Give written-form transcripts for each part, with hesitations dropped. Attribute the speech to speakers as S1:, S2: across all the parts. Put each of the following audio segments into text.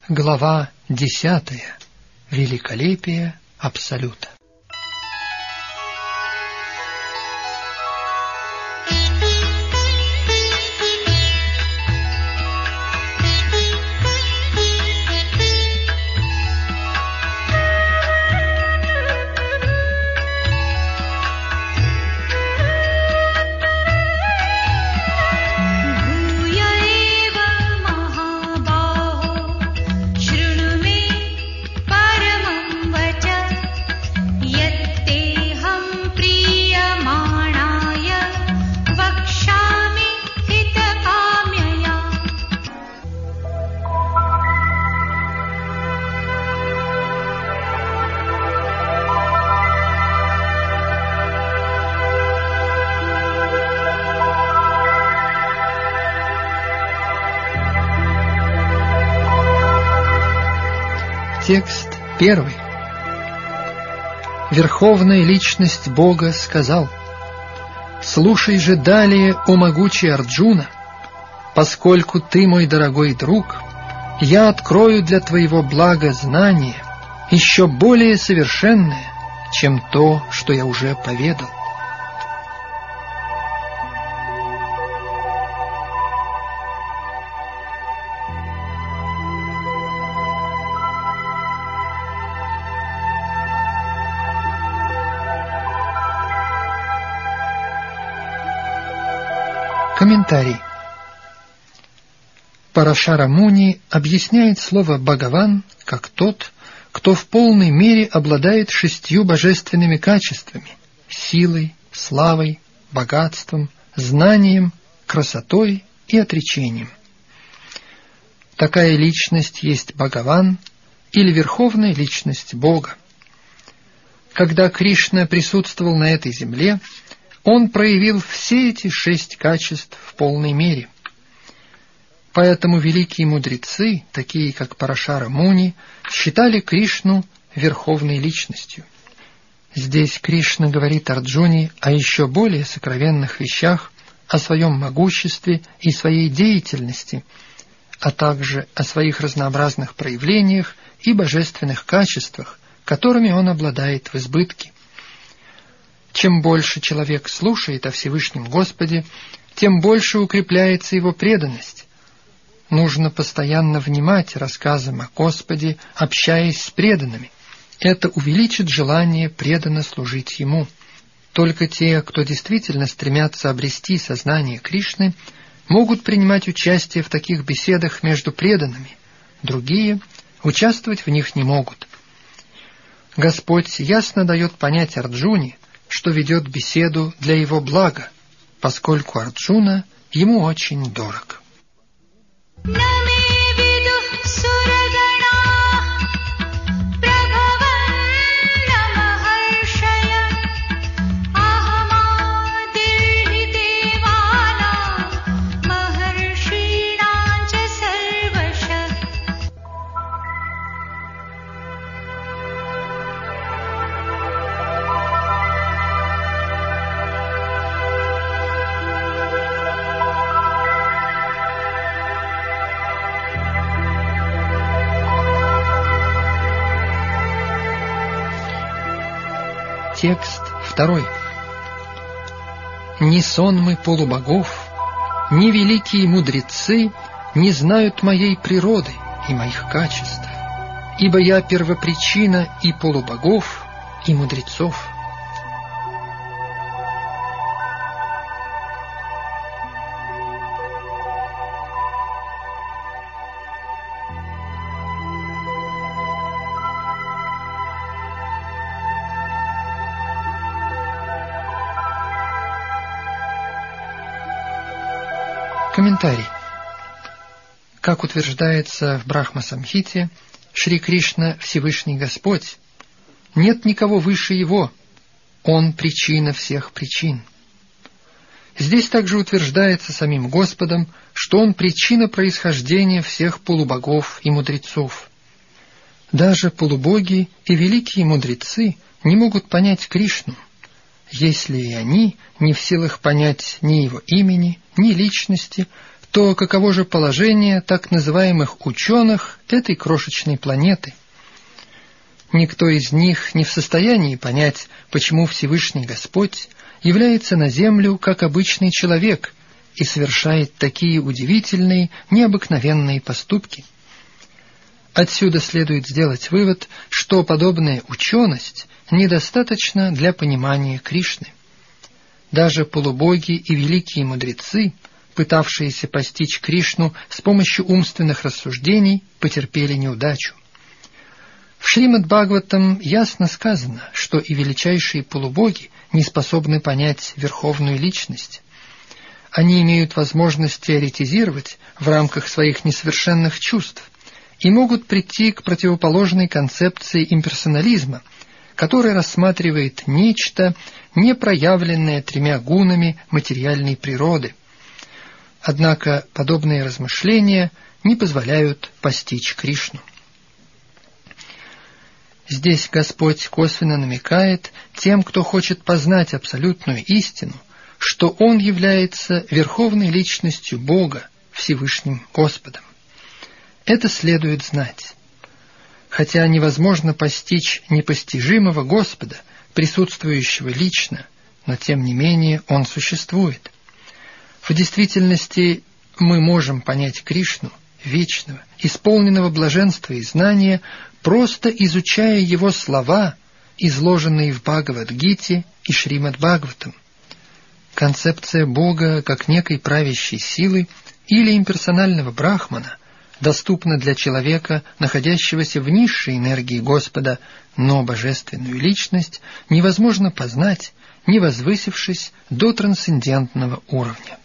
S1: Глава 10. Великолепие Абсолюта. Текст 1. Верховная Личность Бога сказал: «Слушай же далее, о могучий Арджуна, поскольку ты мой дорогой друг, я открою для твоего блага знание, еще более совершенное, чем то, что я уже поведал». Комментарий. Парашара Муни объясняет слово «Бхагаван» как тот, кто в полной мере обладает 6 божественными качествами – силой, славой, богатством, знанием, красотой и отречением. Такая личность есть Бхагаван или Верховная Личность Бога. Когда Кришна присутствовал на этой земле, он проявил все эти 6 качеств в полной мере. Поэтому великие мудрецы, такие как Парашара Муни, считали Кришну Верховной Личностью. Здесь Кришна говорит Арджуне о еще более сокровенных вещах, о своем могуществе и своей деятельности, а также о своих разнообразных проявлениях и божественных качествах, которыми он обладает в избытке. Чем больше человек слушает о Всевышнем Господе, тем больше укрепляется его преданность. Нужно постоянно внимать рассказам о Господе, общаясь с преданными. Это увеличит желание преданно служить Ему. Только те, кто действительно стремятся обрести сознание Кришны, могут принимать участие в таких беседах между преданными. Другие участвовать в них не могут. Господь ясно дает понять Арджуне, что ведет беседу для его блага, поскольку Арджуна ему очень дорог. Текст 2. «Ни сонмы полубогов, ни великие мудрецы не знают моей природы и моих качеств, ибо я первопричина и полубогов, и мудрецов». Комментарий. Как утверждается в Брахма-самхите, Шри Кришна – Всевышний Господь. Нет никого выше Его. Он – причина всех причин. Здесь также утверждается самим Господом, что Он – причина происхождения всех полубогов и мудрецов. Даже полубоги и великие мудрецы не могут понять Кришну, если и они не в силах понять ни Его имени, ни личности, то каково же положение так называемых ученых этой крошечной планеты? Никто из них не в состоянии понять, почему Всевышний Господь является на землю как обычный человек и совершает такие удивительные, необыкновенные поступки. Отсюда следует сделать вывод, что подобная ученость недостаточна для понимания Кришны. Даже полубоги и великие мудрецы, пытавшиеся постичь Кришну с помощью умственных рассуждений, потерпели неудачу. В Шримад-Бхагаватам ясно сказано, что и величайшие полубоги не способны понять Верховную Личность. Они имеют возможность теоретизировать в рамках своих несовершенных чувств и могут прийти к противоположной концепции имперсонализма, который рассматривает нечто, не проявленное тремя гунами материальной природы. Однако подобные размышления не позволяют постичь Кришну. Здесь Господь косвенно намекает тем, кто хочет познать абсолютную истину, что Он является Верховной Личностью Бога, Всевышним Господом. Это следует знать. Хотя невозможно постичь непостижимого Господа, присутствующего лично, но тем не менее Он существует. В действительности мы можем понять Кришну, вечного, исполненного блаженства и знания, просто изучая Его слова, изложенные в Бхагавад-гите и Шримад-Бхагаватам. Концепция Бога как некой правящей силы или имперсонального брахмана доступна для человека, находящегося в низшей энергии Господа, но божественную личность невозможно познать, не возвысившись до трансцендентного уровня.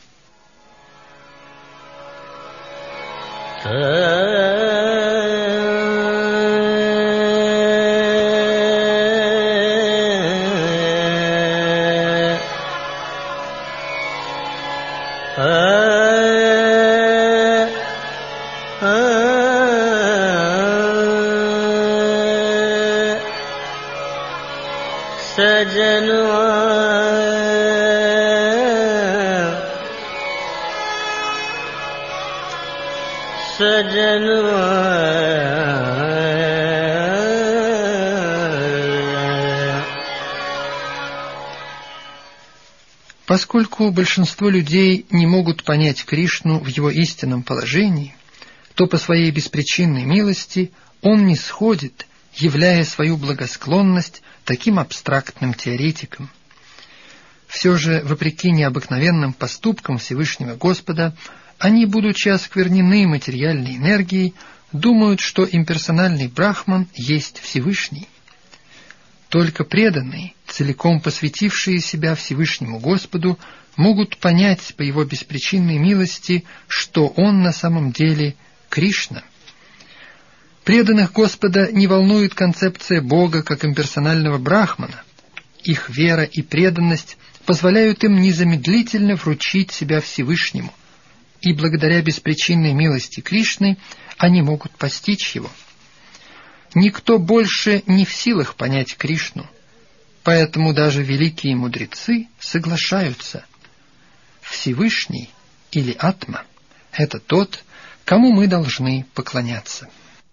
S1: Поскольку большинство людей не могут понять Кришну в его истинном положении, то по своей беспричинной милости Он не сходит, являя свою благосклонность таким абстрактным теоретиком. Все же, вопреки необыкновенным поступкам Всевышнего Господа, они, будучи осквернены материальной энергией, думают, что имперсональный Брахман есть Всевышний. Только преданные, целиком посвятившие себя Всевышнему Господу, могут понять по Его беспричинной милости, что Он на самом деле Кришна. Преданных Господа не волнует концепция Бога как имперсонального Брахмана. Их вера и преданность позволяют им незамедлительно вручить себя Всевышнему, и благодаря беспричинной милости Кришны они могут постичь Его. Никто больше не в силах понять Кришну, поэтому даже великие мудрецы соглашаются. Всевышний или Атма — это тот, кому мы должны поклоняться.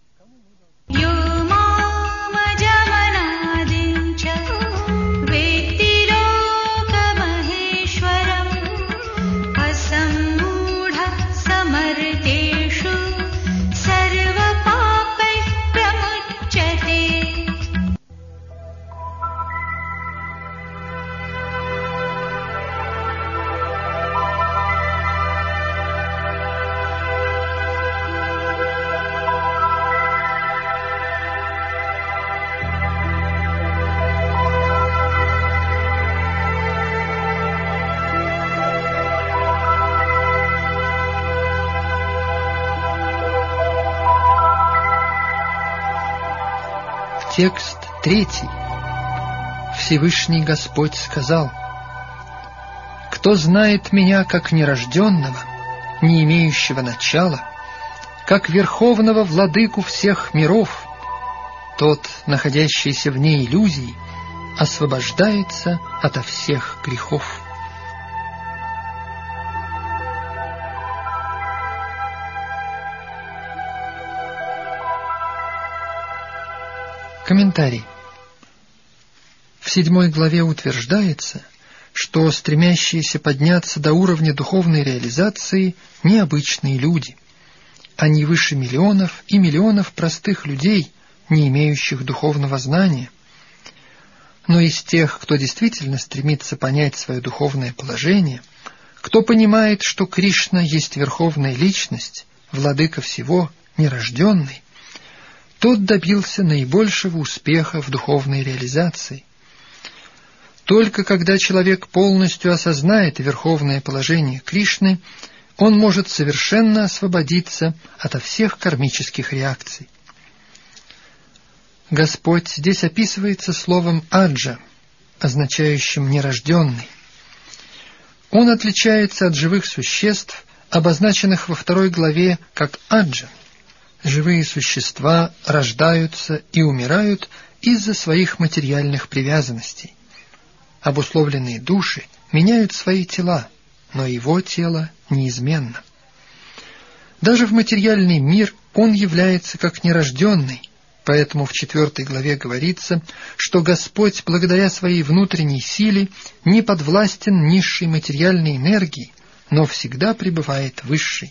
S1: Текст 3. Всевышний Господь сказал: «Кто знает Меня как нерожденного, не имеющего начала, как верховного владыку всех миров, тот, находящийся вне иллюзий, освобождается ото всех грехов». Комментарий. В 7 главе утверждается, что стремящиеся подняться до уровня духовной реализации необычные люди. Они выше миллионов и миллионов простых людей, не имеющих духовного знания. Но из тех, кто действительно стремится понять свое духовное положение, кто понимает, что Кришна есть Верховная Личность, Владыка всего, нерожденный, тот добился наибольшего успеха в духовной реализации. Только когда человек полностью осознает верховное положение Кришны, он может совершенно освободиться ото всех кармических реакций. Господь здесь описывается словом «аджа», означающим «нерожденный». Он отличается от живых существ, обозначенных во 2 главе как аджа. Живые существа рождаются и умирают из-за своих материальных привязанностей. Обусловленные души меняют свои тела, но его тело неизменно. Даже в материальный мир он является как нерожденный, поэтому в 4 главе говорится, что Господь, благодаря своей внутренней силе, не подвластен низшей материальной энергии, но всегда пребывает высшей.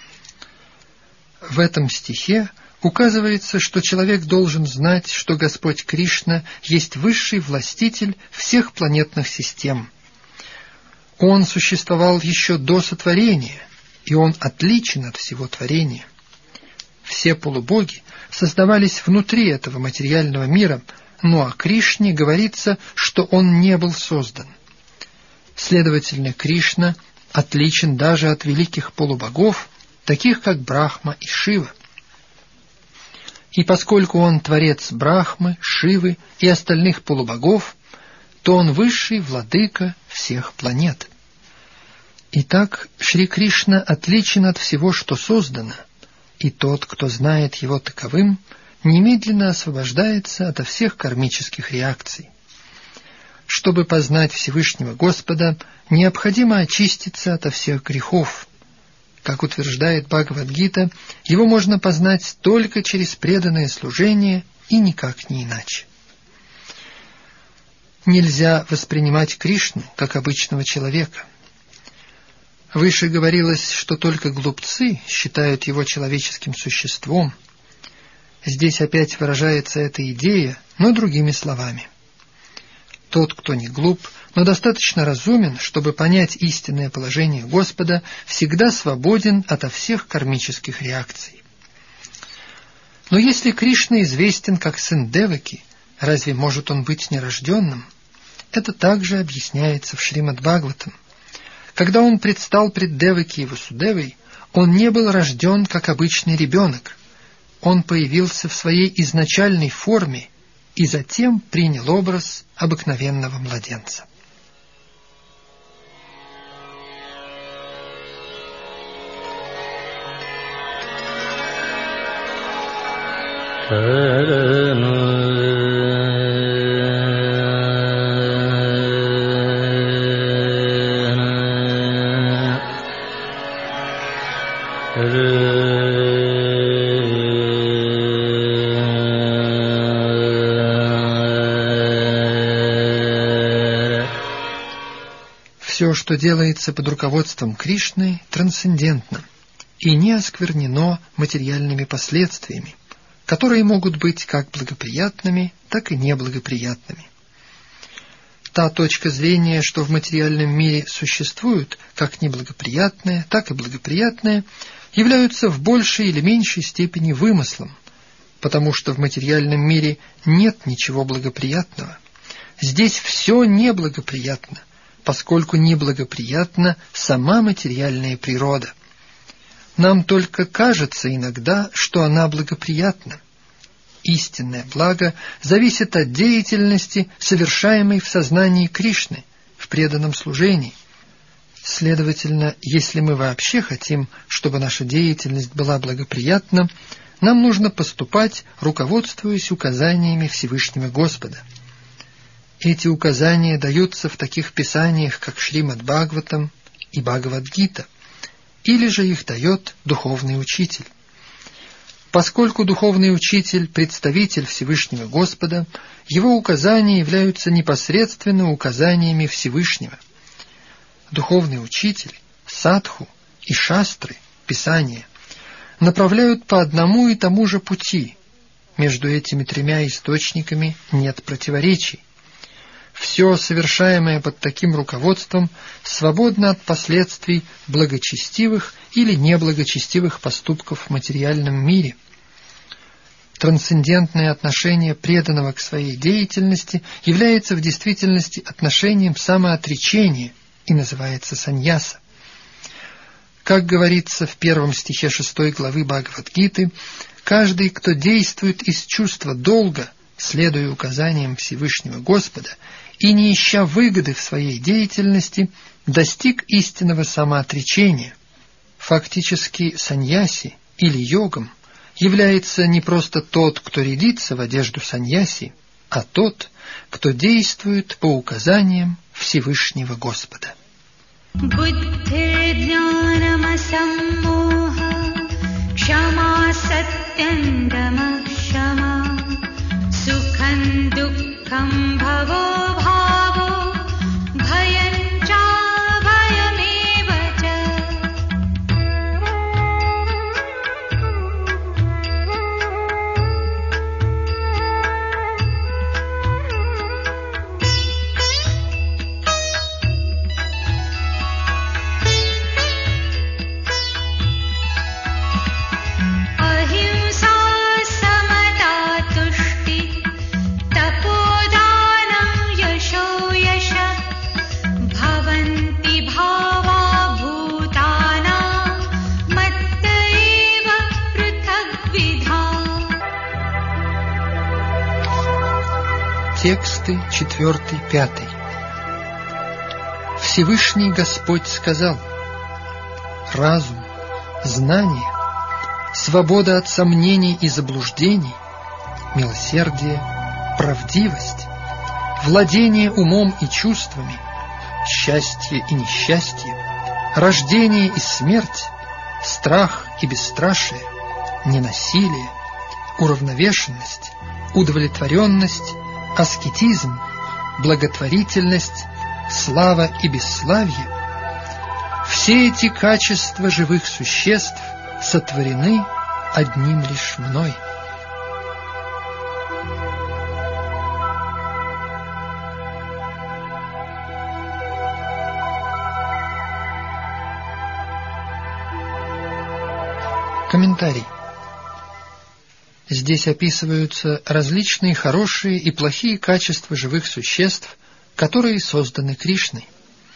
S1: В этом стихе указывается, что человек должен знать, что Господь Кришна есть высший властитель всех планетных систем. Он существовал еще до сотворения, и он отличен от всего творения. Все полубоги создавались внутри этого материального мира, но о Кришне говорится, что он не был создан. Следовательно, Кришна отличен даже от великих полубогов, таких как Брахма и Шива. И поскольку он творец Брахмы, Шивы и остальных полубогов, то он высший владыка всех планет. Итак, Шри Кришна отличен от всего, что создано, и тот, кто знает его таковым, немедленно освобождается ото всех кармических реакций. Чтобы познать Всевышнего Господа, необходимо очиститься ото всех грехов. Как утверждает Бхагавад-гита, его можно познать только через преданное служение и никак не иначе. Нельзя воспринимать Кришну как обычного человека. Выше говорилось, что только глупцы считают его человеческим существом. Здесь опять выражается эта идея, но другими словами. Тот, кто не глуп, но достаточно разумен, чтобы понять истинное положение Господа, всегда свободен ото всех кармических реакций. Но если Кришна известен как сын Деваки, разве может он быть нерожденным? Это также объясняется в Шримад-Бхагаватам. Когда он предстал пред Деваки и Васудевой, он не был рожден как обычный ребенок. Он появился в своей изначальной форме и затем принял образ обыкновенного младенца. Все, что делается под руководством Кришны, трансцендентно и не осквернено материальными последствиями, которые могут быть как благоприятными, так и неблагоприятными. Та точка зрения, что в материальном мире существуют как неблагоприятное, так и благоприятное, являются в большей или меньшей степени вымыслом, потому что в материальном мире нет ничего благоприятного. Здесь все неблагоприятно, поскольку неблагоприятна сама материальная природа. Нам только кажется иногда, что она благоприятна. Истинное благо зависит от деятельности, совершаемой в сознании Кришны, в преданном служении. Следовательно, если мы вообще хотим, чтобы наша деятельность была благоприятна, нам нужно поступать, руководствуясь указаниями Всевышнего Господа. Эти указания даются в таких писаниях, как Шримад-Бхагаватам и Бхагавад-гита, или же их дает духовный учитель. Поскольку духовный учитель – представитель Всевышнего Господа, его указания являются непосредственно указаниями Всевышнего. Духовный учитель, садху и шастры, Писания, направляют по одному и тому же пути. Между этими тремя источниками нет противоречий. Все, совершаемое под таким руководством, свободно от последствий благочестивых или неблагочестивых поступков в материальном мире. Трансцендентное отношение преданного к своей деятельности является в действительности отношением самоотречения и называется саньяса. Как говорится в 1 стихе 6 главы Бхагавад-гиты, каждый, кто действует из чувства долга, следуя указаниям Всевышнего Господа и не ища выгоды в своей деятельности, достиг истинного самоотречения. Фактически саньяси или йогом является не просто тот, кто рядится в одежду саньяси, а тот, кто действует по указаниям Всевышнего Господа. Тексты 4-5. Всевышний Господь сказал: разум, знание, свобода от сомнений и заблуждений, милосердие, правдивость, владение умом и чувствами, счастье и несчастье, рождение и смерть, страх и бесстрашие, ненасилие, уравновешенность, удовлетворенность, аскетизм, благотворительность, слава и бесславие – все эти качества живых существ сотворены одним лишь мной. Комментарий. Здесь описываются различные хорошие и плохие качества живых существ, которые созданы Кришной.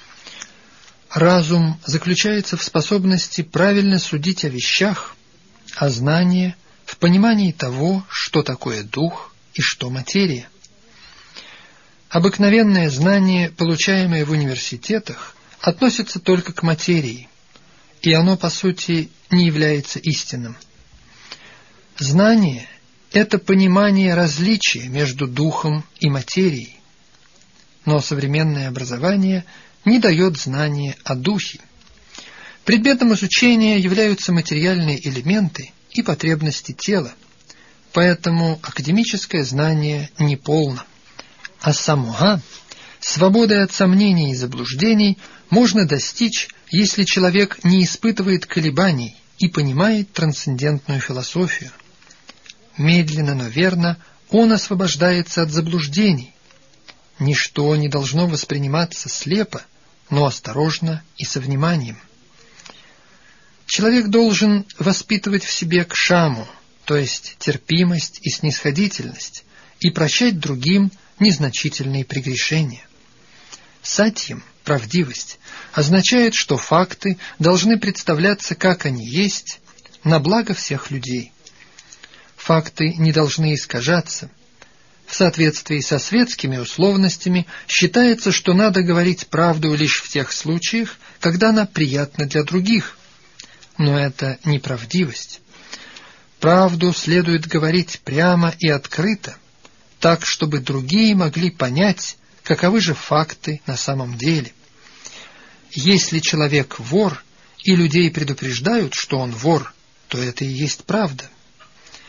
S1: Разум заключается в способности правильно судить о вещах, а знание – в понимании того, что такое дух и что материя. Обыкновенное знание, получаемое в университетах, относится только к материи, и оно, по сути, не является истинным. Знание – это понимание различия между духом и материей, но современное образование не дает знания о духе. Предметом изучения являются материальные элементы и потребности тела, поэтому академическое знание неполно. А самоха, свободой от сомнений и заблуждений, можно достичь, если человек не испытывает колебаний и понимает трансцендентную философию. Медленно, но верно он освобождается от заблуждений. Ничто не должно восприниматься слепо, но осторожно и со вниманием. Человек должен воспитывать в себе кшаму, то есть терпимость и снисходительность, и прощать другим незначительные прегрешения. Сатьям, правдивость, означает, что факты должны представляться, как они есть, на благо всех людей. Факты не должны искажаться. В соответствии со светскими условностями считается, что надо говорить правду лишь в тех случаях, когда она приятна для других. Но это неправдивость. Правду следует говорить прямо и открыто, так, чтобы другие могли понять, каковы же факты на самом деле. Если человек вор, и людей предупреждают, что он вор, то это и есть правда.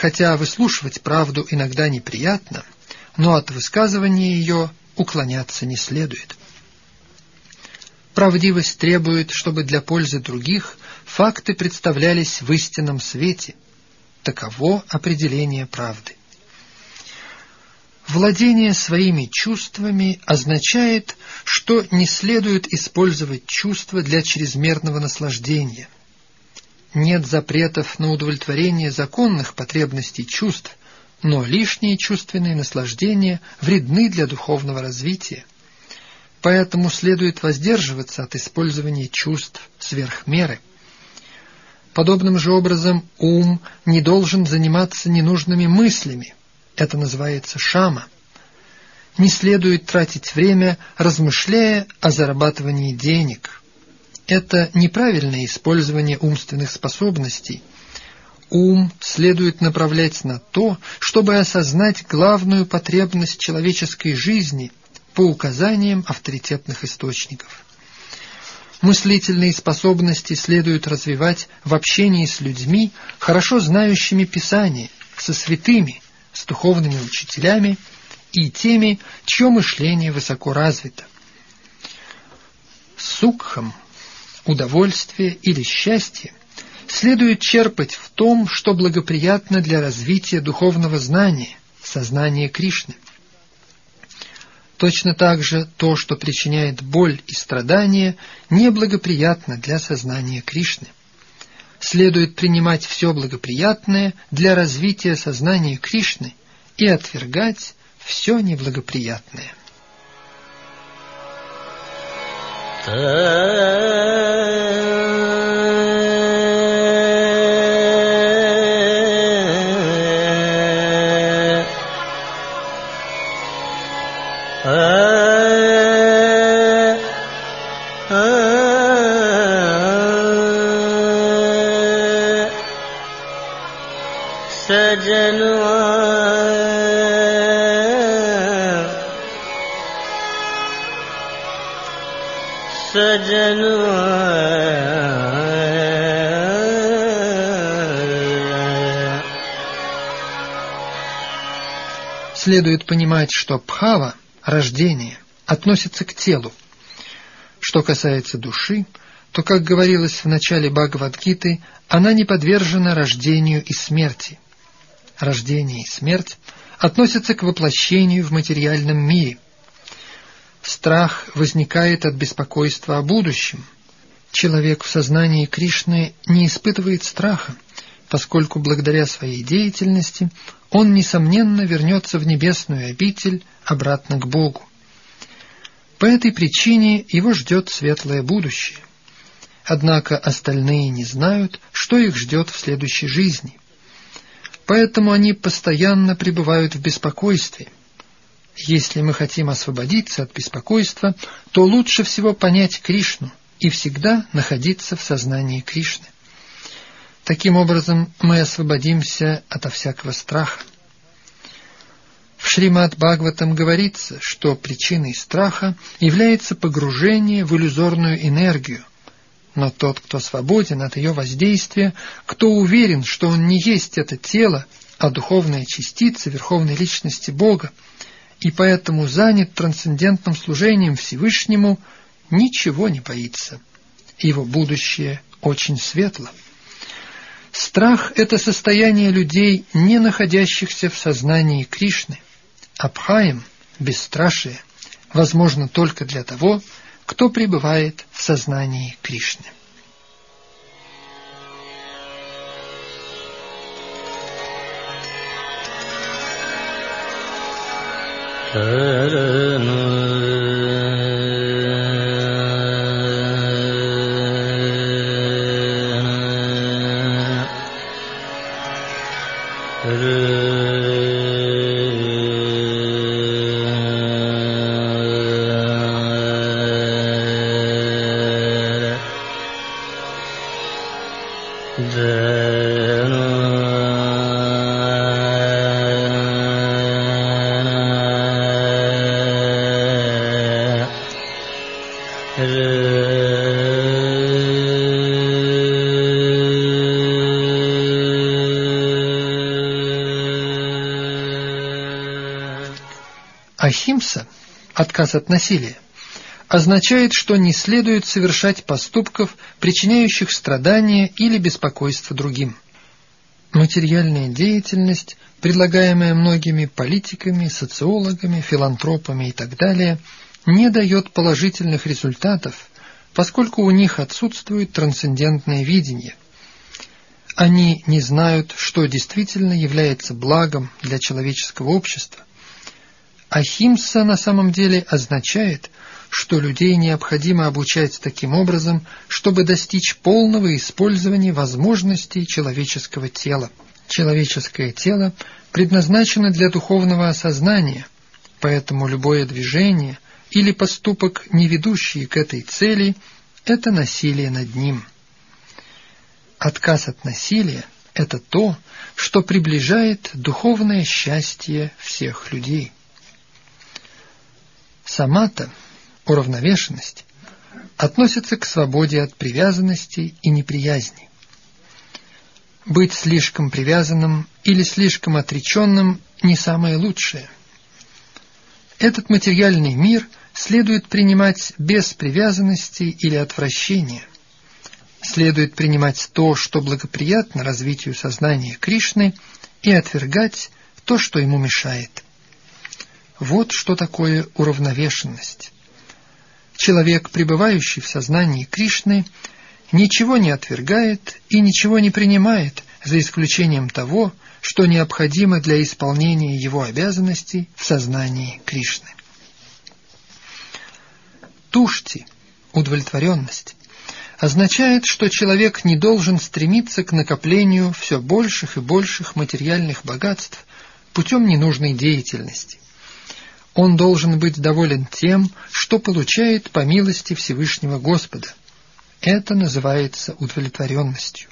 S1: хотя выслушивать правду иногда неприятно, но от высказывания ее уклоняться не следует. Правдивость требует, чтобы для пользы других факты представлялись в истинном свете. Таково определение правды. Владение своими чувствами означает, что не следует использовать чувства для чрезмерного наслаждения. Нет запретов на удовлетворение законных потребностей чувств, но лишние чувственные наслаждения вредны для духовного развития. Поэтому следует воздерживаться от использования чувств сверх меры. Подобным же образом ум не должен заниматься ненужными мыслями. Это называется шама. Не следует тратить время, размышляя о зарабатывании денег. Это неправильное использование умственных способностей. Ум следует направлять на то, чтобы осознать главную потребность человеческой жизни по указаниям авторитетных источников. Мыслительные способности следует развивать в общении с людьми, хорошо знающими Писание, со святыми, с духовными учителями и теми, чье мышление высоко развито. Сукхам, удовольствие или счастье следует черпать в том, что благоприятно для развития духовного знания, сознания Кришны. Точно так же то, что причиняет боль и страдания, неблагоприятно для сознания Кришны. Следует принимать все благоприятное для развития сознания Кришны и отвергать все неблагоприятное. Следует понимать, что бхава, рождение, относится к телу. Что касается души, то, как говорилось в начале Бхагавад-гиты, она не подвержена рождению и смерти. Рождение и смерть относятся к воплощению в материальном мире. Страх возникает от беспокойства о будущем. Человек в сознании Кришны не испытывает страха, поскольку благодаря своей деятельности он, несомненно, вернется в небесную обитель, обратно к Богу. По этой причине его ждет светлое будущее. Однако остальные не знают, что их ждет в следующей жизни. Поэтому они постоянно пребывают в беспокойстве. Если мы хотим освободиться от беспокойства, то лучше всего понять Кришну и всегда находиться в сознании Кришны. Таким образом, мы освободимся ото всякого страха. В Шримад-Бхагаватам говорится, что причиной страха является погружение в иллюзорную энергию. Но тот, кто свободен от ее воздействия, кто уверен, что он не есть это тело, а духовная частица Верховной Личности Бога, и поэтому занят трансцендентным служением Всевышнему, ничего не боится. Его будущее очень светло. Страх – это состояние людей, не находящихся в сознании Кришны. Абхаям, бесстрашие, возможно только для того, кто пребывает в сознании Кришны. Ахимса, отказ от насилия, означает, что не следует совершать поступков, причиняющих страдания или беспокойство другим. Материальная деятельность, предлагаемая многими политиками, социологами, филантропами и так далее, не дает положительных результатов, поскольку у них отсутствует трансцендентное видение. Они не знают, что действительно является благом для человеческого общества. Ахимса на самом деле означает, что людей необходимо обучать таким образом, чтобы достичь полного использования возможностей человеческого тела. Человеческое тело предназначено для духовного осознания, поэтому любое движение или поступок, не ведущий к этой цели, это насилие над ним. Отказ от насилия – это то, что приближает духовное счастье всех людей. Самата, уравновешенность, относится к свободе от привязанности и неприязни. Быть слишком привязанным или слишком отреченным не самое лучшее. Этот материальный мир следует принимать без привязанности или отвращения. Следует принимать то, что благоприятно развитию сознания Кришны, и отвергать то, что ему мешает. Вот что такое уравновешенность. Человек, пребывающий в сознании Кришны, ничего не отвергает и ничего не принимает, за исключением того, что необходимо для исполнения его обязанностей в сознании Кришны. Тушти, удовлетворенность, означает, что человек не должен стремиться к накоплению все больших и больших материальных богатств путем ненужной деятельности. Он должен быть доволен тем, что получает по милости Всевышнего Господа. Это называется удовлетворенностью.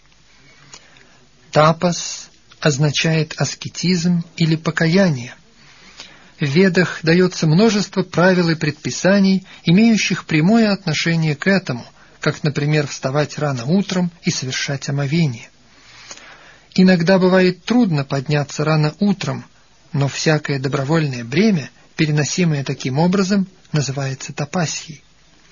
S1: Тапас означает аскетизм или покаяние. В Ведах дается множество правил и предписаний, имеющих прямое отношение к этому, как, например, вставать рано утром и совершать омовение. Иногда бывает трудно подняться рано утром, но всякое добровольное бремя, переносимое таким образом, называется тапасьей.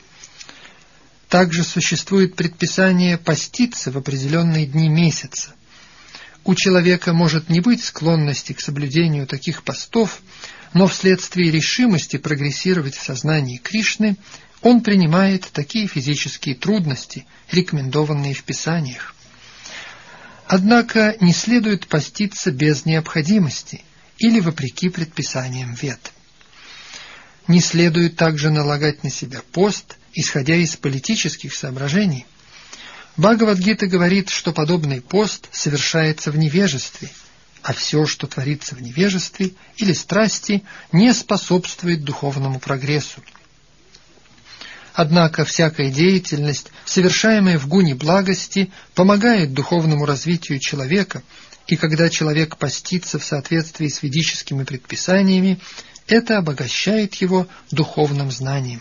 S1: Также существует предписание поститься в определенные дни месяца. У человека может не быть склонности к соблюдению таких постов, но вследствие решимости прогрессировать в сознании Кришны он принимает такие физические трудности, рекомендованные в Писаниях. Однако не следует поститься без необходимости или вопреки предписаниям Вед. Не следует также налагать на себя пост, исходя из политических соображений. Бхагавад-гита говорит, что подобный пост совершается в невежестве, а все, что творится в невежестве или страсти, не способствует духовному прогрессу. Однако всякая деятельность, совершаемая в гуне благости, помогает духовному развитию человека, и когда человек постится в соответствии с ведическими предписаниями, это обогащает его духовным знанием.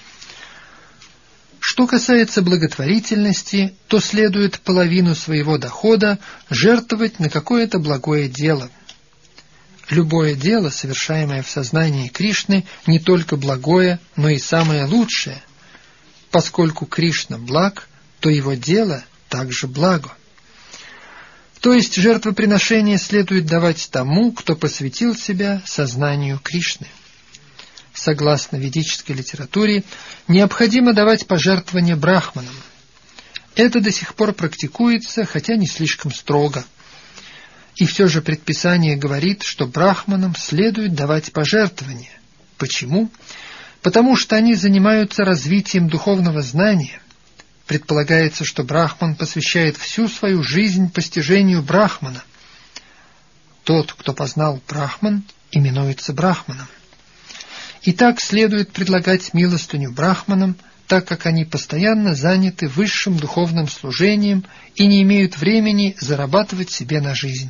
S1: Что касается благотворительности, то следует половину своего дохода жертвовать на какое-то благое дело. Любое дело, совершаемое в сознании Кришны, не только благое, но и самое лучшее. Поскольку Кришна благ, то его дело также благо. То есть жертвоприношение следует давать тому, кто посвятил себя сознанию Кришны. Согласно ведической литературе, необходимо давать пожертвования брахманам. Это до сих пор практикуется, хотя не слишком строго. И все же предписание говорит, что брахманам следует давать пожертвования. Почему? Потому что они занимаются развитием духовного знания. Предполагается, что брахман посвящает всю свою жизнь постижению брахмана. Тот, кто познал брахман, именуется брахманом. Итак, следует предлагать милостыню брахманам, так как они постоянно заняты высшим духовным служением и не имеют времени зарабатывать себе на жизнь.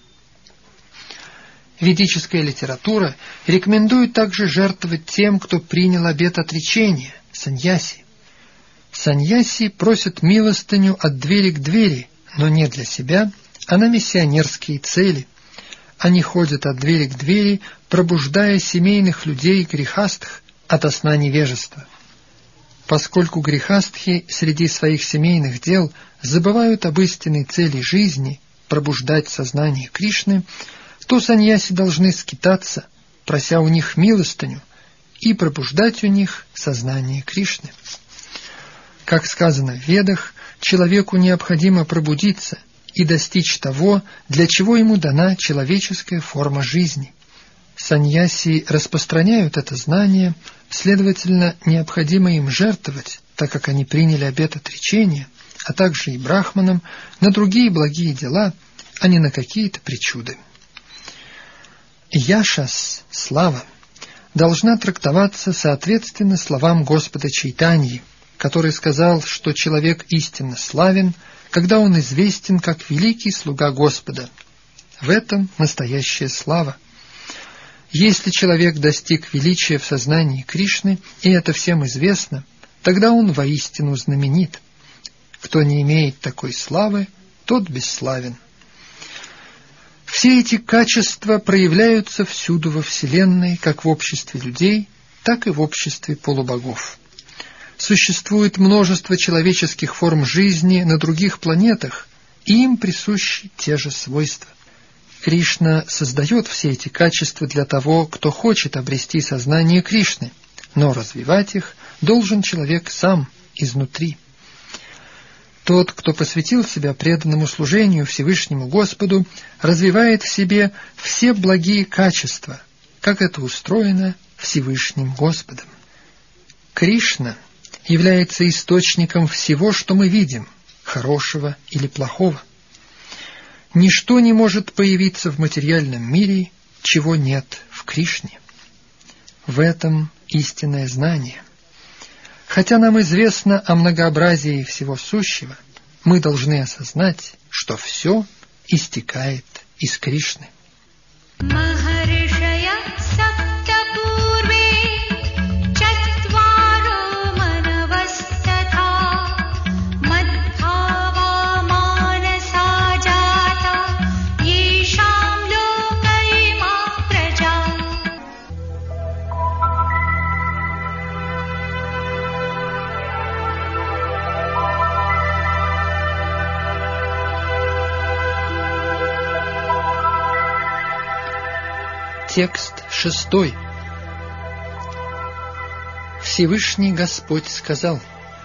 S1: Ведическая литература рекомендует также жертвовать тем, кто принял обет отречения, саньяси. Саньяси просят милостыню от двери к двери, но не для себя, а на миссионерские цели. они ходят от двери к двери, пробуждая семейных людей грехастых ото сна невежества. Поскольку грехастхи среди своих семейных дел забывают об истинной цели жизни – пробуждать сознание Кришны, то саньяси должны скитаться, прося у них милостыню, и пробуждать у них сознание Кришны. Как сказано в Ведах, человеку необходимо пробудиться и достичь того, для чего ему дана человеческая форма жизни. Саньяси распространяют это знание, следовательно, необходимо им жертвовать, так как они приняли обет отречения, а также и брахманам, на другие благие дела, а не на какие-то причуды. Яшас, слава, должна трактоваться соответственно словам Господа Чайтаньи, который сказал, что человек истинно славен, когда он известен как великий слуга Господа. В этом настоящая слава. Если человек достиг величия в сознании Кришны, и это всем известно, тогда он воистину знаменит. Кто не имеет такой славы, тот бесславен. Все эти качества проявляются всюду во Вселенной, как в обществе людей, так и в обществе полубогов. Существует множество человеческих форм жизни на других планетах, и им присущи те же свойства. Кришна создает все эти качества для того, кто хочет обрести сознание Кришны, но развивать их должен человек сам, изнутри. Тот, кто посвятил себя преданному служению Всевышнему Господу, развивает в себе все благие качества, как это устроено Всевышним Господом. Кришна является источником всего, что мы видим, хорошего или плохого. Ничто не может появиться в материальном мире, чего нет в Кришне. В этом истинное знание. Хотя нам известно о многообразии всего сущего, мы должны осознать, что все истекает из Кришны. Текст 6. Всевышний Господь сказал: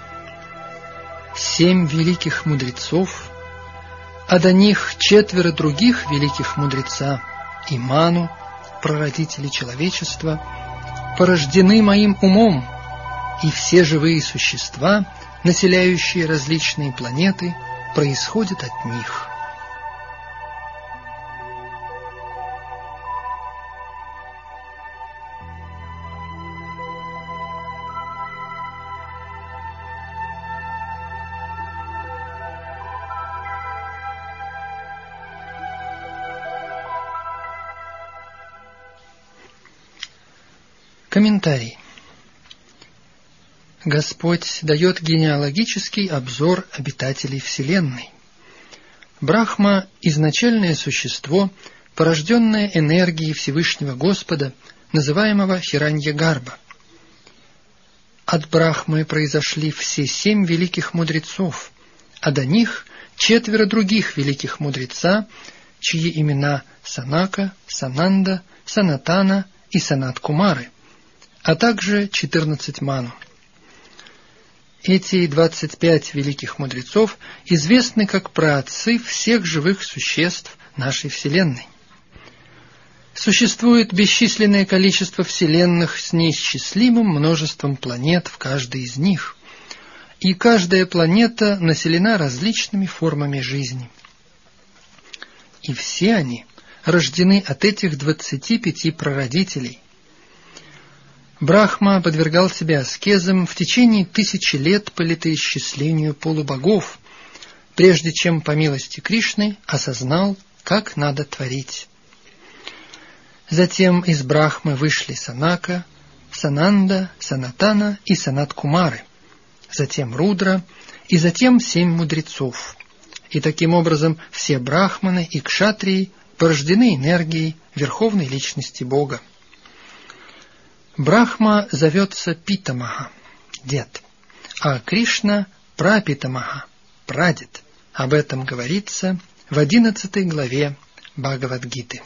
S1: 7 великих мудрецов, а до них 4 других великих мудреца, и Ману, прародители человечества, порождены моим умом, и все живые существа, населяющие различные планеты, происходят от них. Комментарий. Господь дает генеалогический обзор обитателей Вселенной. Брахма – изначальное существо, порожденное энергией Всевышнего Господа, называемого Хиранья-гарба. От Брахмы произошли все 7 великих мудрецов, а до них 4 других великих мудреца, чьи имена Санака, Сананда, Санатана и Санат-Кумары, а также 14 ману. Эти 25 великих мудрецов известны как праотцы всех живых существ нашей Вселенной. Существует бесчисленное количество вселенных с неисчислимым множеством планет в каждой из них, и каждая планета населена различными формами жизни. И все они рождены от этих 25 прародителей. Брахма подвергал себя аскезам в течение 1000 лет по летоисчислению полубогов, прежде чем, по милости Кришны, осознал, как надо творить. Затем из Брахмы вышли Санака, Сананда, Санатана и Санат-Кумары, затем Рудра и затем 7 мудрецов. И таким образом все брахманы и кшатрии порождены энергией Верховной Личности Бога. Брахма зовется Питамаха, дед, а Кришна – Прапитамаха, прадед. Об этом говорится в 11 главе Бхагавад-гиты.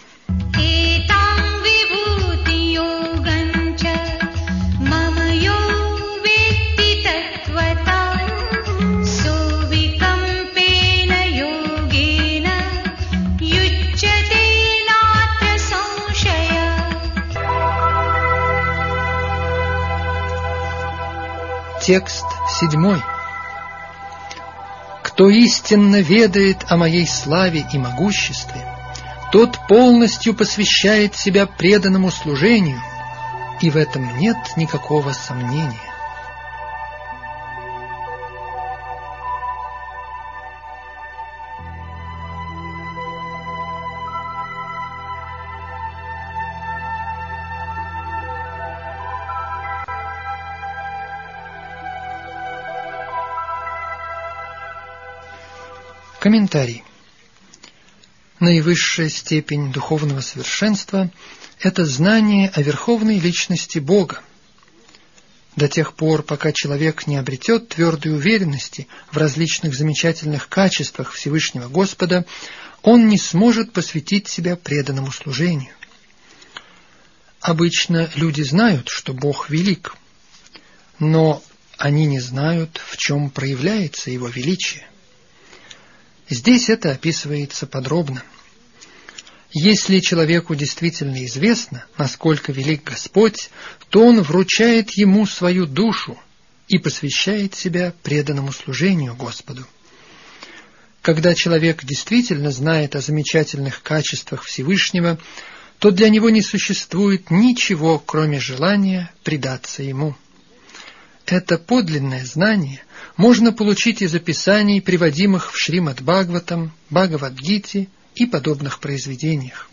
S1: Текст 7. Кто истинно ведает о моей славе и могуществе, тот полностью посвящает себя преданному служению, и в этом нет никакого сомнения. Комментарий. Наивысшая степень духовного совершенства – это знание о Верховной Личности Бога. До тех пор, пока человек не обретет твердой уверенности в различных замечательных качествах Всевышнего Господа, он не сможет посвятить себя преданному служению. Обычно люди знают, что Бог велик, но они не знают, в чем проявляется Его величие. Здесь это описывается подробно. Если человеку действительно известно, насколько велик Господь, то он вручает Ему свою душу и посвящает себя преданному служению Господу. Когда человек действительно знает о замечательных качествах Всевышнего, то для него не существует ничего, кроме желания предаться Ему. Это подлинное знание можно получить из описаний, приводимых в Шримад-Бхагаватам, Бхагавад-гите и подобных произведениях.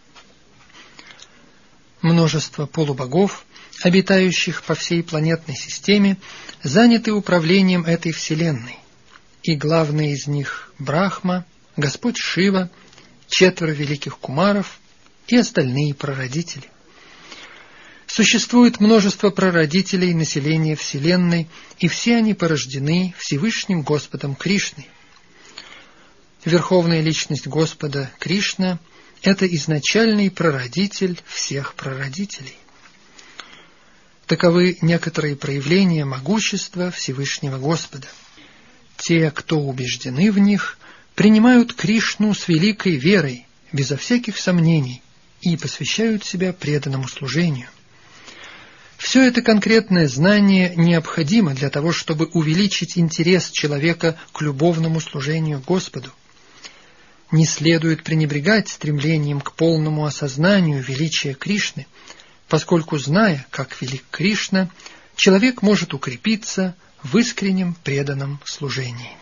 S1: Множество полубогов, обитающих по всей планетной системе, заняты управлением этой вселенной, и главные из них – Брахма, Господь Шива, 4 великих кумаров и остальные прародители. Существует множество прародителей населения Вселенной, и все они порождены Всевышним Господом Кришной. Верховная Личность Господа Кришна – это изначальный прародитель всех прародителей. Таковы некоторые проявления могущества Всевышнего Господа. Те, кто убеждены в них, принимают Кришну с великой верой, безо всяких сомнений, и посвящают себя преданному служению. Все это конкретное знание необходимо для того, чтобы увеличить интерес человека к любовному служению Господу. Не следует пренебрегать стремлением к полному осознанию величия Кришны, поскольку, зная, как велик Кришна, человек может укрепиться в искреннем преданном служении.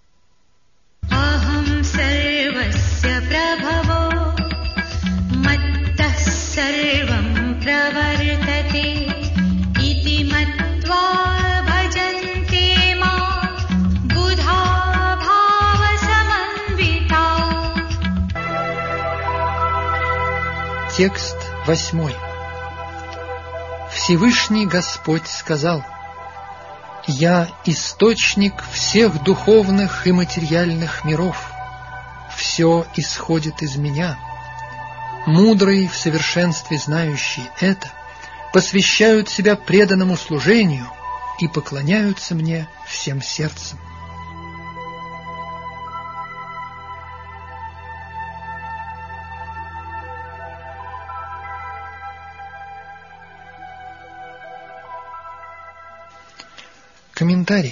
S2: Ахам сарвасья прабхаво, маттах сарвам правартате.
S1: Текст 8. Всевышний Господь сказал: «Я источник всех духовных и материальных миров. Все исходит из меня. Мудрые, в совершенстве знающие это, посвящают себя преданному служению и поклоняются мне всем сердцем». Комментарий.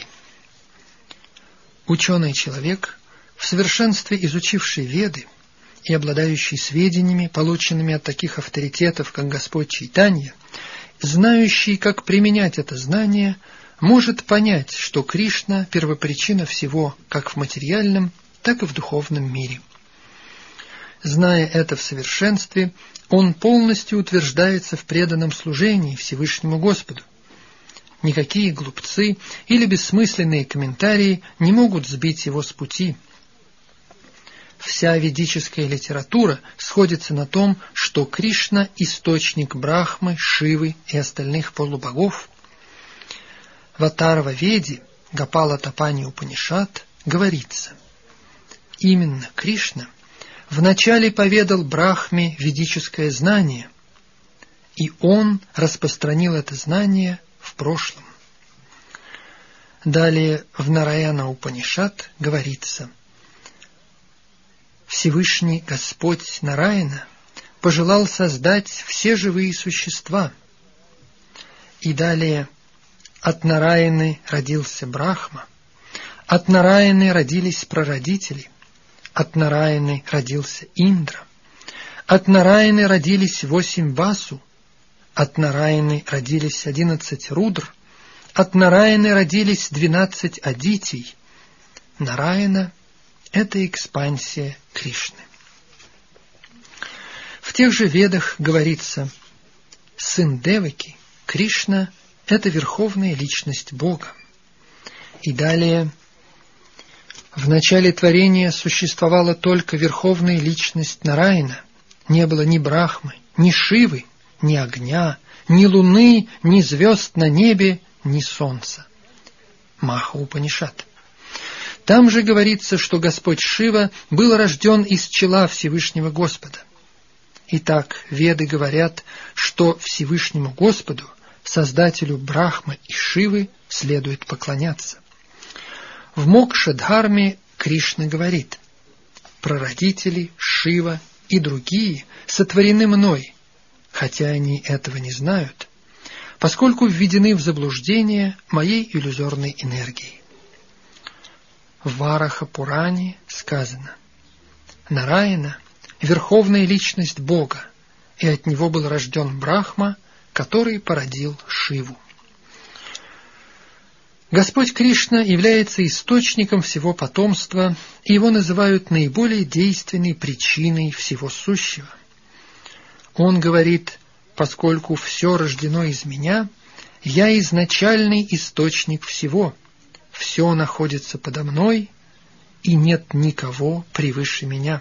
S1: Ученый человек, в совершенстве изучивший Веды и обладающий сведениями, полученными от таких авторитетов, как Господь Чайтанья, знающий, как применять это знание, может понять, что Кришна – первопричина всего, как в материальном, так и в духовном мире. Зная это в совершенстве, он полностью утверждается в преданном служении Всевышнему Господу. Никакие глупцы или бессмысленные комментарии не могут сбить его с пути. вся ведическая литература сходится на том, что Кришна – источник Брахмы, Шивы и остальных полубогов. В Атарва-веде Гопала-Тапани Упанишад говорится: именно Кришна вначале поведал Брахме ведическое знание, и он распространил это знание в прошлом. Далее в Нараяна-Упанишад говорится: Всевышний Господь Нараяна пожелал создать все живые существа. И далее: от Нараяны родился Брахма, от Нараяны родились прародители, от Нараяны родился Индра, от Нараяны родились 8 Васу, от Нараяны родились 11 Рудр, от Нараяны родились 12 Адитий. Нараяна – это экспансия Кришны. В тех же ведах говорится: сын Деваки, Кришна – это верховная личность Бога. И далее: в начале творения существовала только верховная личность Нараяна, не было ни Брахмы, ни Шивы, ни огня, ни луны, ни звезд на небе, ни солнца. Маха-Упанишад. Там же говорится, что Господь Шива был рожден из чела Всевышнего Господа. Итак, веды говорят, что Всевышнему Господу, Создателю Брахмы и Шивы, следует поклоняться. В Мокша-дхарме Кришна говорит: прародители, Шива и другие сотворены мной, хотя они этого не знают, поскольку введены в заблуждение моей иллюзорной энергией. В Вараха-Пуране сказано: Нараяна – верховная личность Бога, и от него был рожден Брахма, который породил Шиву. Господь Кришна является источником всего потомства, и его называют наиболее действенной причиной всего сущего. Он говорит: поскольку все рождено из меня, я изначальный источник всего, все находится подо мной, и нет никого превыше меня.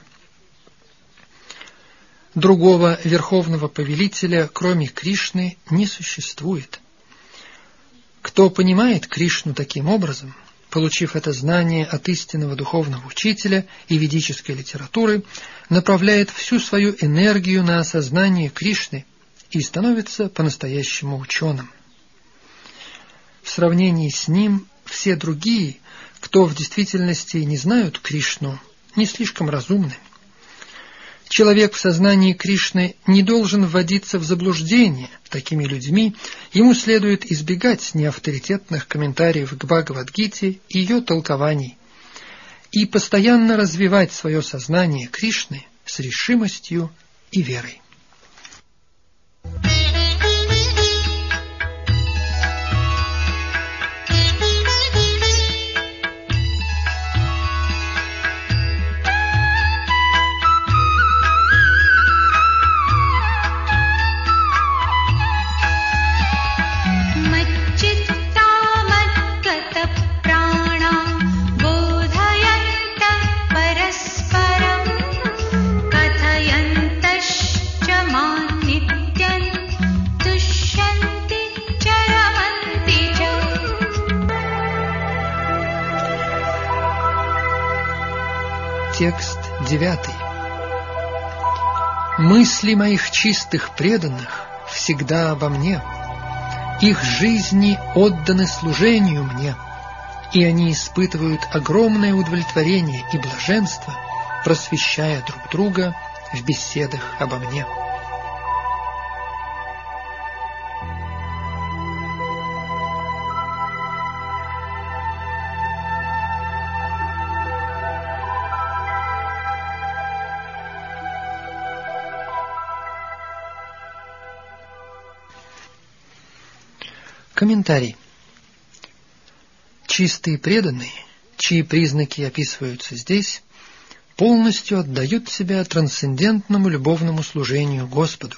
S1: Другого верховного повелителя, кроме Кришны, не существует. Кто понимает Кришну таким образом, получив это знание от истинного духовного учителя и ведической литературы, направляет всю свою энергию на осознание Кришны и становится по-настоящему ученым. В сравнении с ним все другие, кто в действительности не знают Кришну, не слишком разумны. Человек в сознании Кришны не должен вводиться в заблуждение такими людьми, ему следует избегать неавторитетных комментариев к Бхагавад-гите и ее толкований и постоянно развивать свое сознание Кришны с решимостью и верой. Текст 9. Мысли моих чистых преданных всегда обо мне, их жизни отданы служению мне, и они испытывают огромное удовлетворение и блаженство, просвещая друг друга в беседах обо мне. Комментарий. Чистые преданные, чьи признаки описываются здесь, полностью отдают себя трансцендентному любовному служению Господу.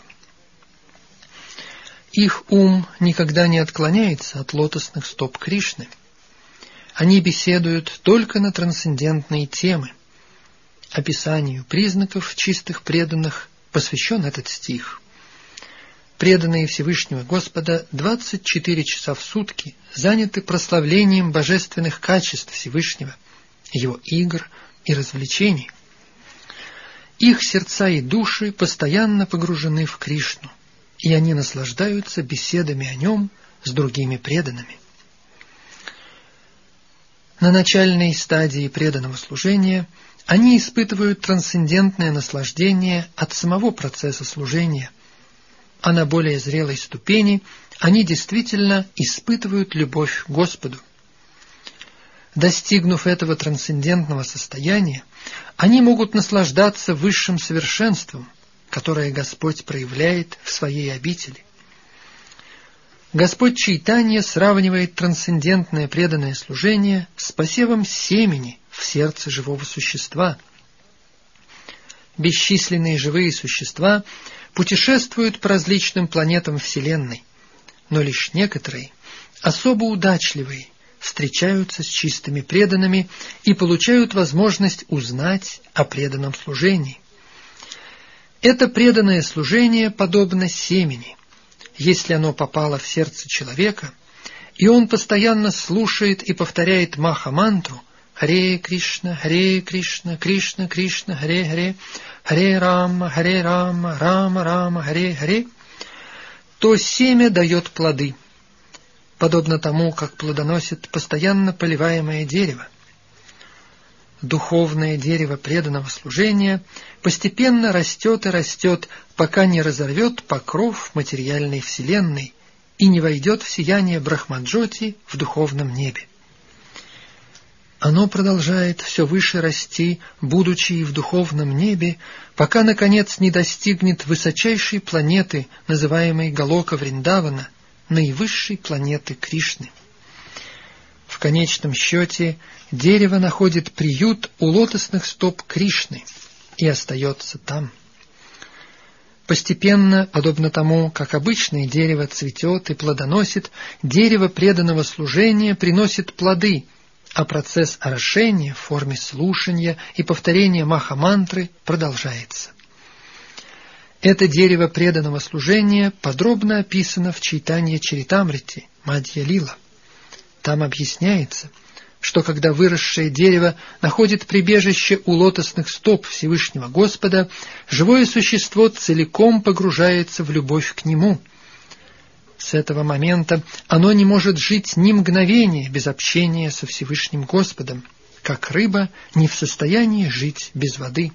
S1: Их ум никогда не отклоняется от лотосных стоп Кришны. Они беседуют только на трансцендентные темы. Описанию признаков чистых преданных посвящен этот стих. Преданные Всевышнего Господа 24 часа в сутки заняты прославлением божественных качеств Всевышнего, Его игр и развлечений. Их сердца и души постоянно погружены в Кришну, и они наслаждаются беседами о Нем с другими преданными. На начальной стадии преданного служения они испытывают трансцендентное наслаждение от самого процесса служения, а на более зрелой ступени они действительно испытывают любовь к Господу. Достигнув этого трансцендентного состояния, они могут наслаждаться высшим совершенством, которое Господь проявляет в Своей обители. Господь Чайтанья сравнивает трансцендентное преданное служение с посевом семени в сердце живого существа. Бесчисленные живые существа путешествуют по различным планетам Вселенной, но лишь некоторые, особо удачливые, встречаются с чистыми преданными и получают возможность узнать о преданном служении. Это преданное служение подобно семени. Если оно попало в сердце человека, и он постоянно слушает и повторяет маха-мантру «Харе Кришна, Кришна Кришна, Харе Харе, Харе Рама, Рама Рама, Харе Харе», то семя дает плоды, подобно тому, как плодоносит постоянно поливаемое дерево. Духовное дерево преданного служения постепенно растет и растет, пока не разорвет покров материальной вселенной и не войдет в сияние Брахмаджоти в духовном небе. Оно продолжает все выше расти, будучи и в духовном небе, пока, наконец, не достигнет высочайшей планеты, называемой Галока Вриндавана, наивысшей планеты Кришны. В конечном счете, дерево находит приют у лотосных стоп Кришны и остается там. Постепенно, подобно тому, как обычное дерево цветет и плодоносит, дерево преданного служения приносит плоды, а процесс орошения в форме слушания и повторения маха-мантры продолжается. Это дерево преданного служения подробно описано в Чайтанья-чаритамрите Мадья-лила. Там объясняется, что когда выросшее дерево находит прибежище у лотосных стоп Всевышнего Господа, живое существо целиком погружается в любовь к Нему. С этого момента оно не может жить ни мгновения без общения со Всевышним Господом, как рыба не в состоянии жить без воды.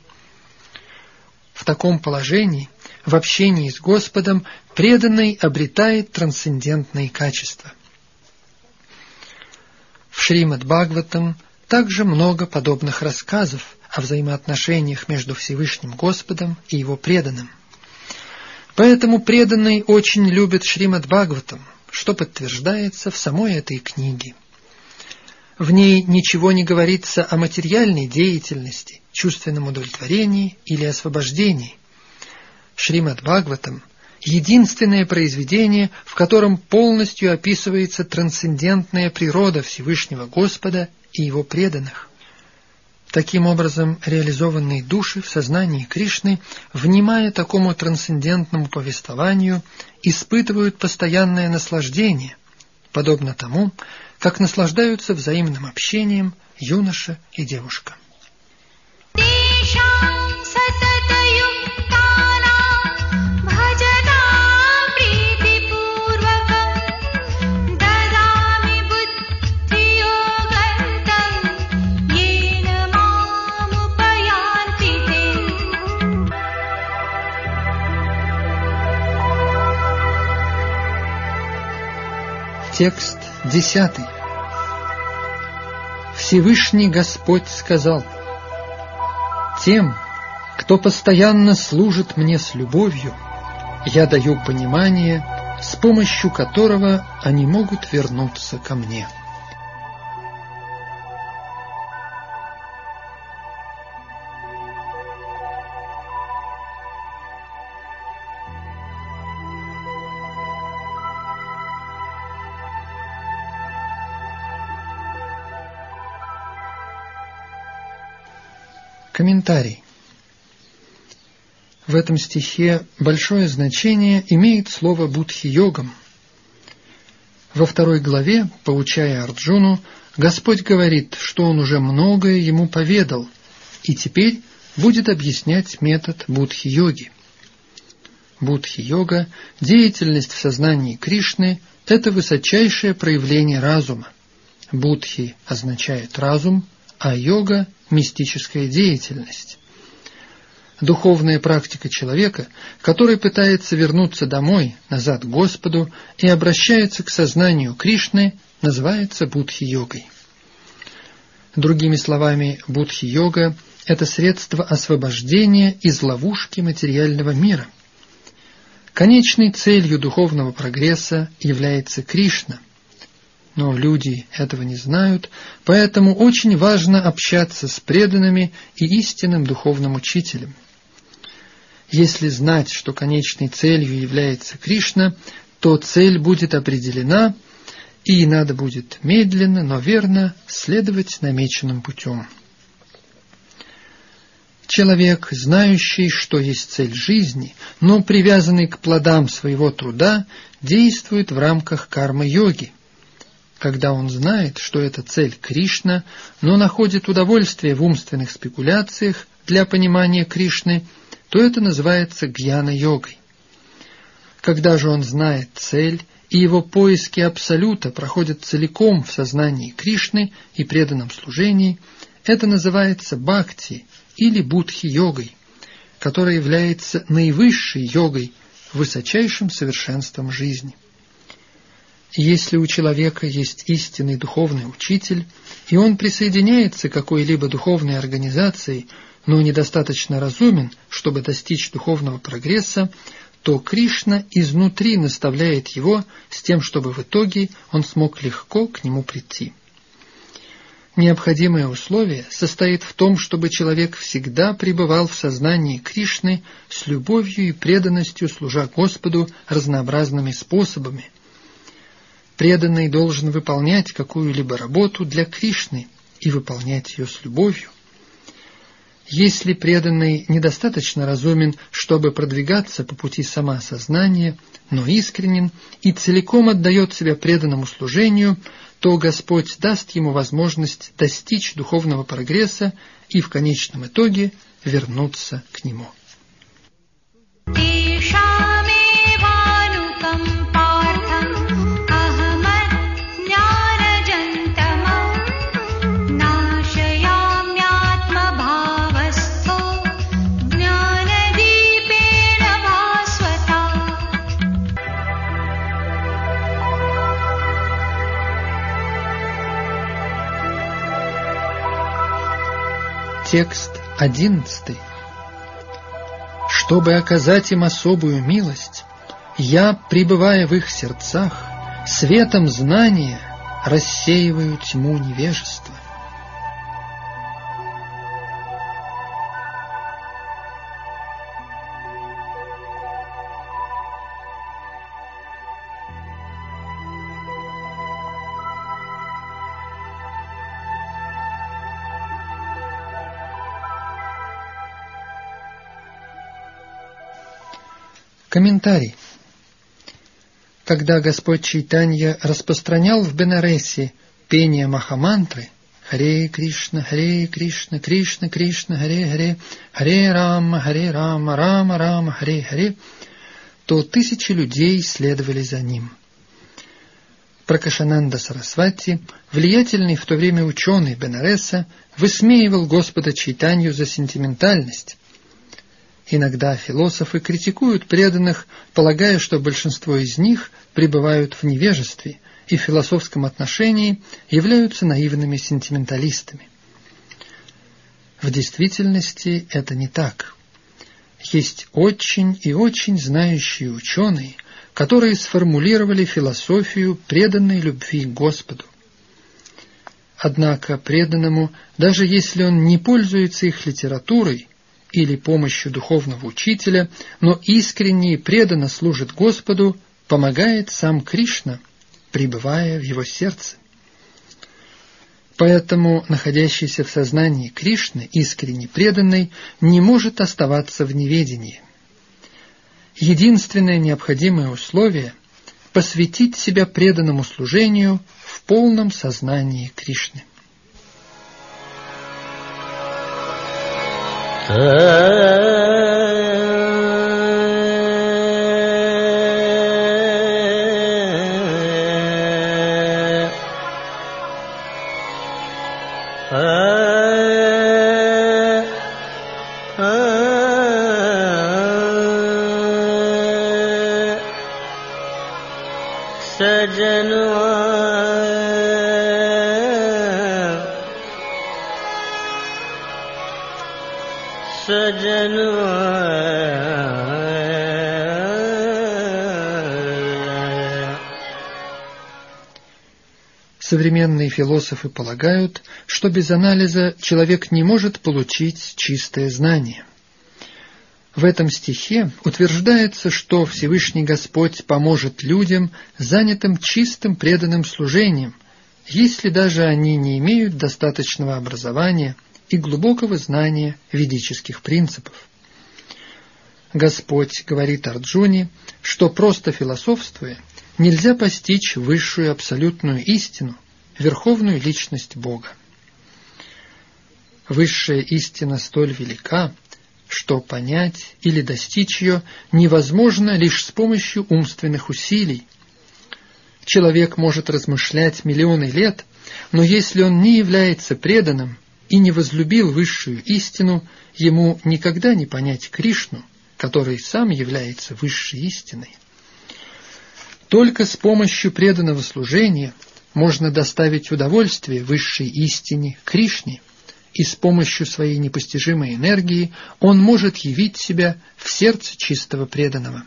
S1: В таком положении, в общении с Господом, преданный обретает трансцендентные качества. В Шримад-Бхагаватам также много подобных рассказов о взаимоотношениях между Всевышним Господом и Его преданным. Поэтому преданный очень любит Шримад-Бхагаватам, что подтверждается в самой этой книге. В ней ничего не говорится о материальной деятельности, чувственном удовлетворении или освобождении. Шримад-Бхагаватам – единственное произведение, в котором полностью описывается трансцендентная природа Всевышнего Господа и Его преданных. Таким образом, реализованные души в сознании Кришны, внимая такому трансцендентному повествованию, испытывают постоянное наслаждение, подобно тому, как наслаждаются взаимным общением юноша и девушка. Текст 10. Всевышний Господь сказал: «Тем, кто постоянно служит мне с любовью, я даю понимание, с помощью которого они могут вернуться ко мне». Комментарий. В этом стихе большое значение имеет слово «будхи-йогам». Во 2 главе, поучая Арджуну, Господь говорит, что Он уже многое ему поведал, и теперь будет объяснять метод будхи-йоги. Будхи-йога, деятельность в сознании Кришны – это высочайшее проявление разума. Будхи означает разум, а йога – мистическая деятельность. Духовная практика человека, который пытается вернуться домой, назад к Господу и обращается к сознанию Кришны, называется будхи-йогой. Другими словами, будхи-йога – это средство освобождения из ловушки материального мира. Конечной целью духовного прогресса является Кришна. Но люди этого не знают, поэтому очень важно общаться с преданными и истинным духовным учителем. Если знать, что конечной целью является Кришна, то цель будет определена, и надо будет медленно, но верно следовать намеченным путем. Человек, знающий, что есть цель жизни, но привязанный к плодам своего труда, действует в рамках кармы-йоги. Когда он знает, что эта цель Кришна, но находит удовольствие в умственных спекуляциях для понимания Кришны, то это называется гьяна-йогой. Когда же он знает цель, и его поиски Абсолюта проходят целиком в сознании Кришны и преданном служении, это называется бхакти или будхи-йогой, которая является наивысшей йогой, высочайшим совершенством жизни. Если у человека есть истинный духовный учитель, и он присоединяется к какой-либо духовной организации, но недостаточно разумен, чтобы достичь духовного прогресса, то Кришна изнутри наставляет его с тем, чтобы в итоге он смог легко к нему прийти. Необходимое условие состоит в том, чтобы человек всегда пребывал в сознании Кришны с любовью и преданностью, служа Господу разнообразными способами. Преданный должен выполнять какую-либо работу для Кришны и выполнять ее с любовью. Если преданный недостаточно разумен, чтобы продвигаться по пути самоосознания, но искренен и целиком отдает себя преданному служению, то Господь даст ему возможность достичь духовного прогресса и в конечном итоге вернуться к Нему. Текст 11. Чтобы оказать им особую милость, я, пребывая в их сердцах, светом знания рассеиваю тьму невежества. Комментарий. Когда Господь Чайтанья распространял в Бенаресе пение Махамантры «Харе Кришна, Кришна, Кришна, Харе Харе, Харе Рама, Рама Рама, Харе Харе», то тысячи людей следовали за ним. Пракашананда Сарасвати, влиятельный в то время ученый Бенареса, высмеивал Господа Чайтанью за сентиментальность. Иногда философы критикуют преданных, полагая, что большинство из них пребывают в невежестве и в философском отношении являются наивными сентименталистами. В действительности это не так. Есть очень и очень знающие ученые, которые сформулировали философию преданной любви к Господу. Однако преданному, даже если он не пользуется их литературой или помощью духовного учителя, но искренне и преданно служит Господу, помогает сам Кришна, пребывая в его сердце. Поэтому находящийся в сознании Кришны, искренне преданный, не может оставаться в неведении. Единственное необходимое условие – посвятить себя преданному служению в полном сознании Кришны. Современные философы полагают, что без анализа человек не может получить чистое знание. В этом стихе утверждается, что Всевышний Господь поможет людям, занятым чистым преданным служением, если даже они не имеют достаточного образования и глубокого знания ведических принципов. Господь говорит Арджуне, что просто философствуя, нельзя постичь высшую абсолютную истину, верховную личность Бога. Высшая истина столь велика, что понять или достичь ее невозможно лишь с помощью умственных усилий. Человек может размышлять миллионы лет, но если он не является преданным и не возлюбил высшую истину, ему никогда не понять Кришну, который сам является высшей истиной. Только с помощью преданного служения можно доставить удовольствие высшей истине Кришне, и с помощью своей непостижимой энергии он может явить себя в сердце чистого преданного.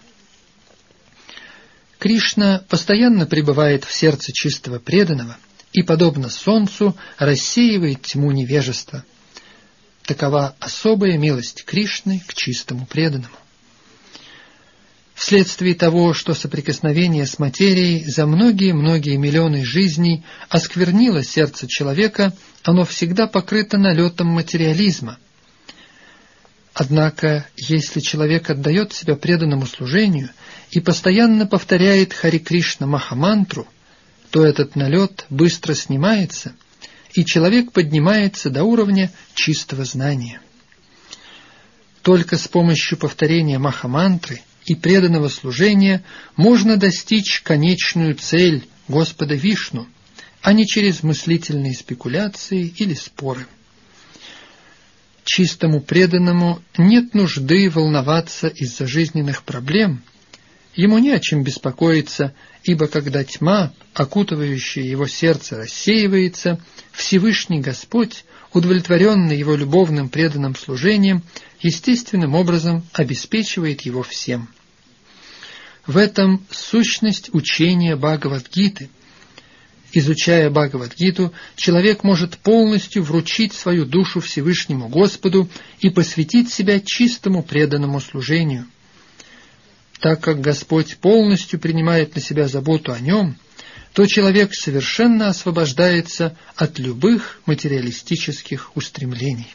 S1: Кришна постоянно пребывает в сердце чистого преданного и, подобно солнцу, рассеивает тьму невежества. Такова особая милость Кришны к чистому преданному. Вследствие того, что соприкосновение с материей за многие-многие миллионы жизней осквернило сердце человека, оно всегда покрыто налетом материализма. Однако, если человек отдает себя преданному служению и постоянно повторяет Хари Кришна Махамантру, то этот налет быстро снимается, и человек поднимается до уровня чистого знания. Только с помощью повторения Махамантры и преданного служения можно достичь конечную цель Господа Вишну, а не через мыслительные спекуляции или споры. Чистому преданному нет нужды волноваться из-за жизненных проблем. Ему не о чем беспокоиться, ибо когда тьма, окутывающая его сердце, рассеивается, Всевышний Господь, удовлетворенный его любовным преданным служением, естественным образом обеспечивает его всем. В этом сущность учения Бхагавад-гиты. Изучая Бхагавад-гиту, человек может полностью вручить свою душу Всевышнему Господу и посвятить себя чистому преданному служению. Так как Господь полностью принимает на себя заботу о нем, то человек совершенно освобождается от любых материалистических устремлений.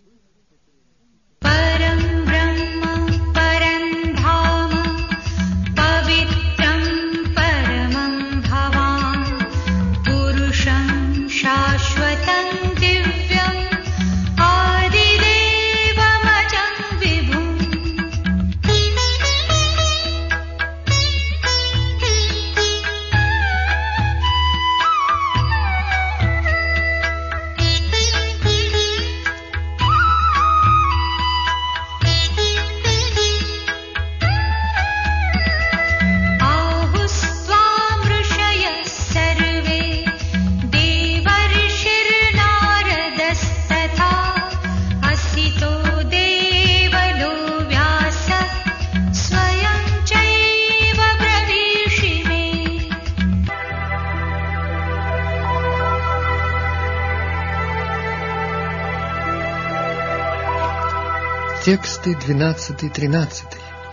S1: Тексты 12-13.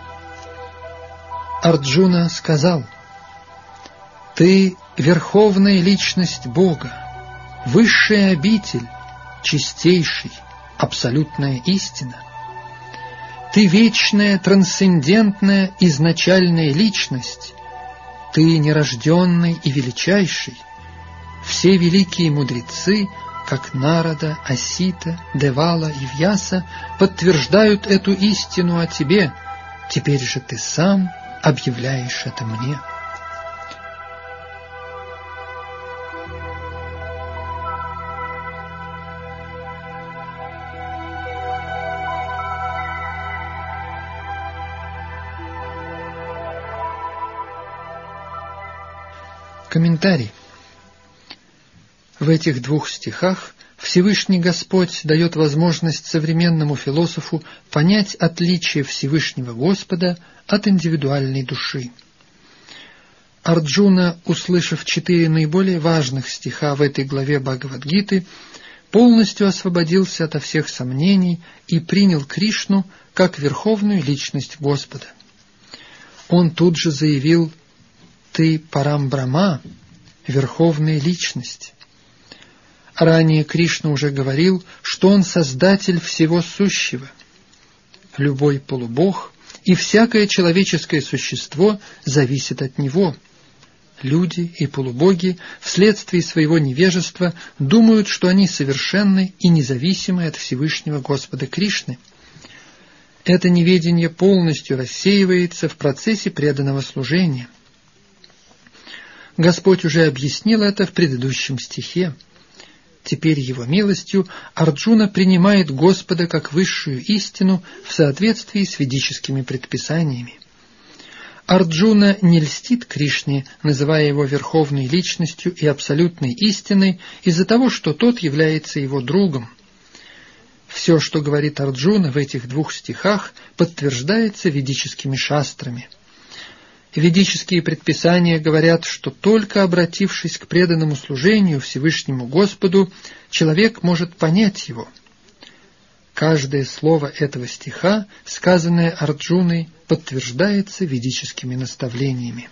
S1: Арджуна сказал: «Ты — верховная личность Бога, высшая обитель, чистейший, абсолютная истина. Ты вечная, трансцендентная, изначальная личность. Ты нерожденный и величайший. Все великие мудрецы, как Нарада, Асита, Девала и Вьяса, подтверждают эту истину о тебе. Теперь же ты сам объявляешь это мне. Комментарий. В этих двух стихах Всевышний Господь дает возможность современному философу понять отличие Всевышнего Господа от индивидуальной души. Арджуна, услышав 4 наиболее важных стиха в этой главе Бхагавад-гиты, полностью освободился ото всех сомнений и принял Кришну как верховную личность Господа. Он тут же заявил: «Ты Парам-Брахма, верховная личность». Ранее Кришна уже говорил, что Он создатель всего сущего. Любой полубог и всякое человеческое существо зависит от Него. Люди и полубоги вследствие своего невежества думают, что они совершенны и независимы от Всевышнего Господа Кришны. Это неведение полностью рассеивается в процессе преданного служения. Господь уже объяснил это в предыдущем стихе. Теперь Его милостью Арджуна принимает Господа как высшую истину в соответствии с ведическими предписаниями. Арджуна не льстит Кришне, называя Его верховной личностью и абсолютной истиной из-за того, что Тот является Его другом. Все, что говорит Арджуна в этих 2 стихах, подтверждается ведическими шастрами. Ведические предписания говорят, что только обратившись к преданному служению Всевышнему Господу, человек может понять Его. Каждое слово этого стиха, сказанное Арджуной, подтверждается ведическими наставлениями.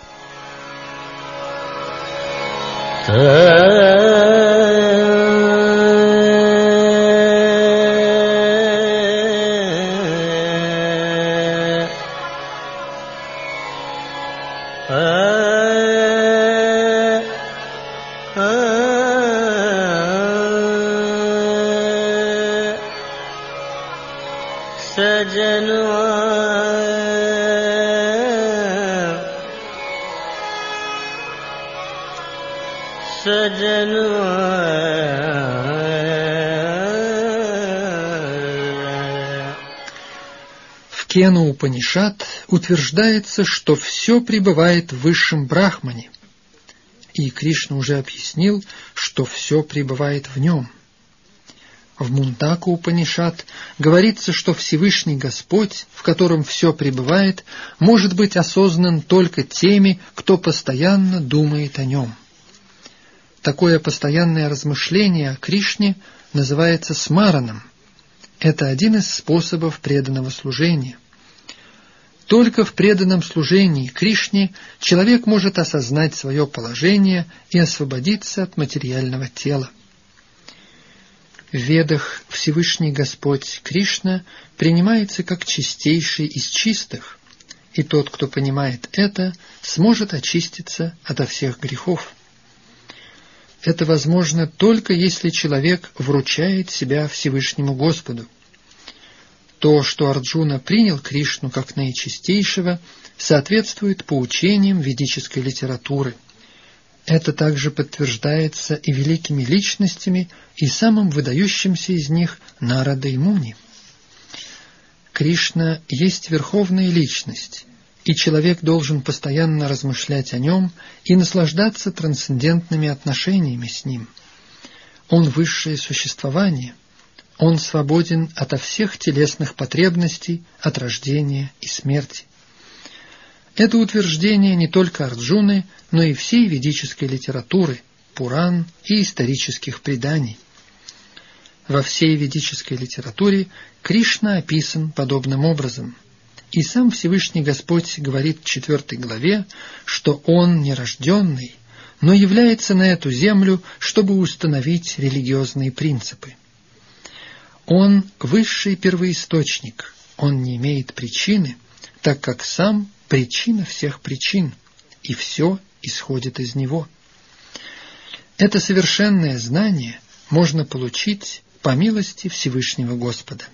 S1: В Кена Упанишад утверждается, что все пребывает в высшем Брахмане, и Кришна уже объяснил, что все пребывает в нем. В Мундака Упанишад говорится, что Всевышний Господь, в котором все пребывает, может быть осознан только теми, кто постоянно думает о нем. Такое постоянное размышление о Кришне называется смараном. Это один из способов преданного служения. Только в преданном служении Кришне человек может осознать свое положение и освободиться от материального тела. В Ведах Всевышний Господь Кришна принимается как чистейший из чистых, и тот, кто понимает это, сможет очиститься ото всех грехов. Это возможно только если человек вручает себя Всевышнему Господу. То, что Арджуна принял Кришну как наичистейшего, соответствует поучениям ведической литературы. Это также подтверждается и великими личностями, и самым выдающимся из них Нарадой Муни. Кришна есть верховная личность, и человек должен постоянно размышлять о нем и наслаждаться трансцендентными отношениями с ним. Он высшее существование, он свободен ото всех телесных потребностей, от рождения и смерти. Это утверждение не только Арджуны, но и всей ведической литературы, Пуран и исторических преданий. Во всей ведической литературе Кришна описан подобным образом. И сам Всевышний Господь говорит в 4 главе, что Он нерожденный, но является на эту землю, чтобы установить религиозные принципы. Он – высший первоисточник, он не имеет причины, так как сам – причина всех причин, и все исходит из него. Это совершенное знание можно получить по милости Всевышнего Господа.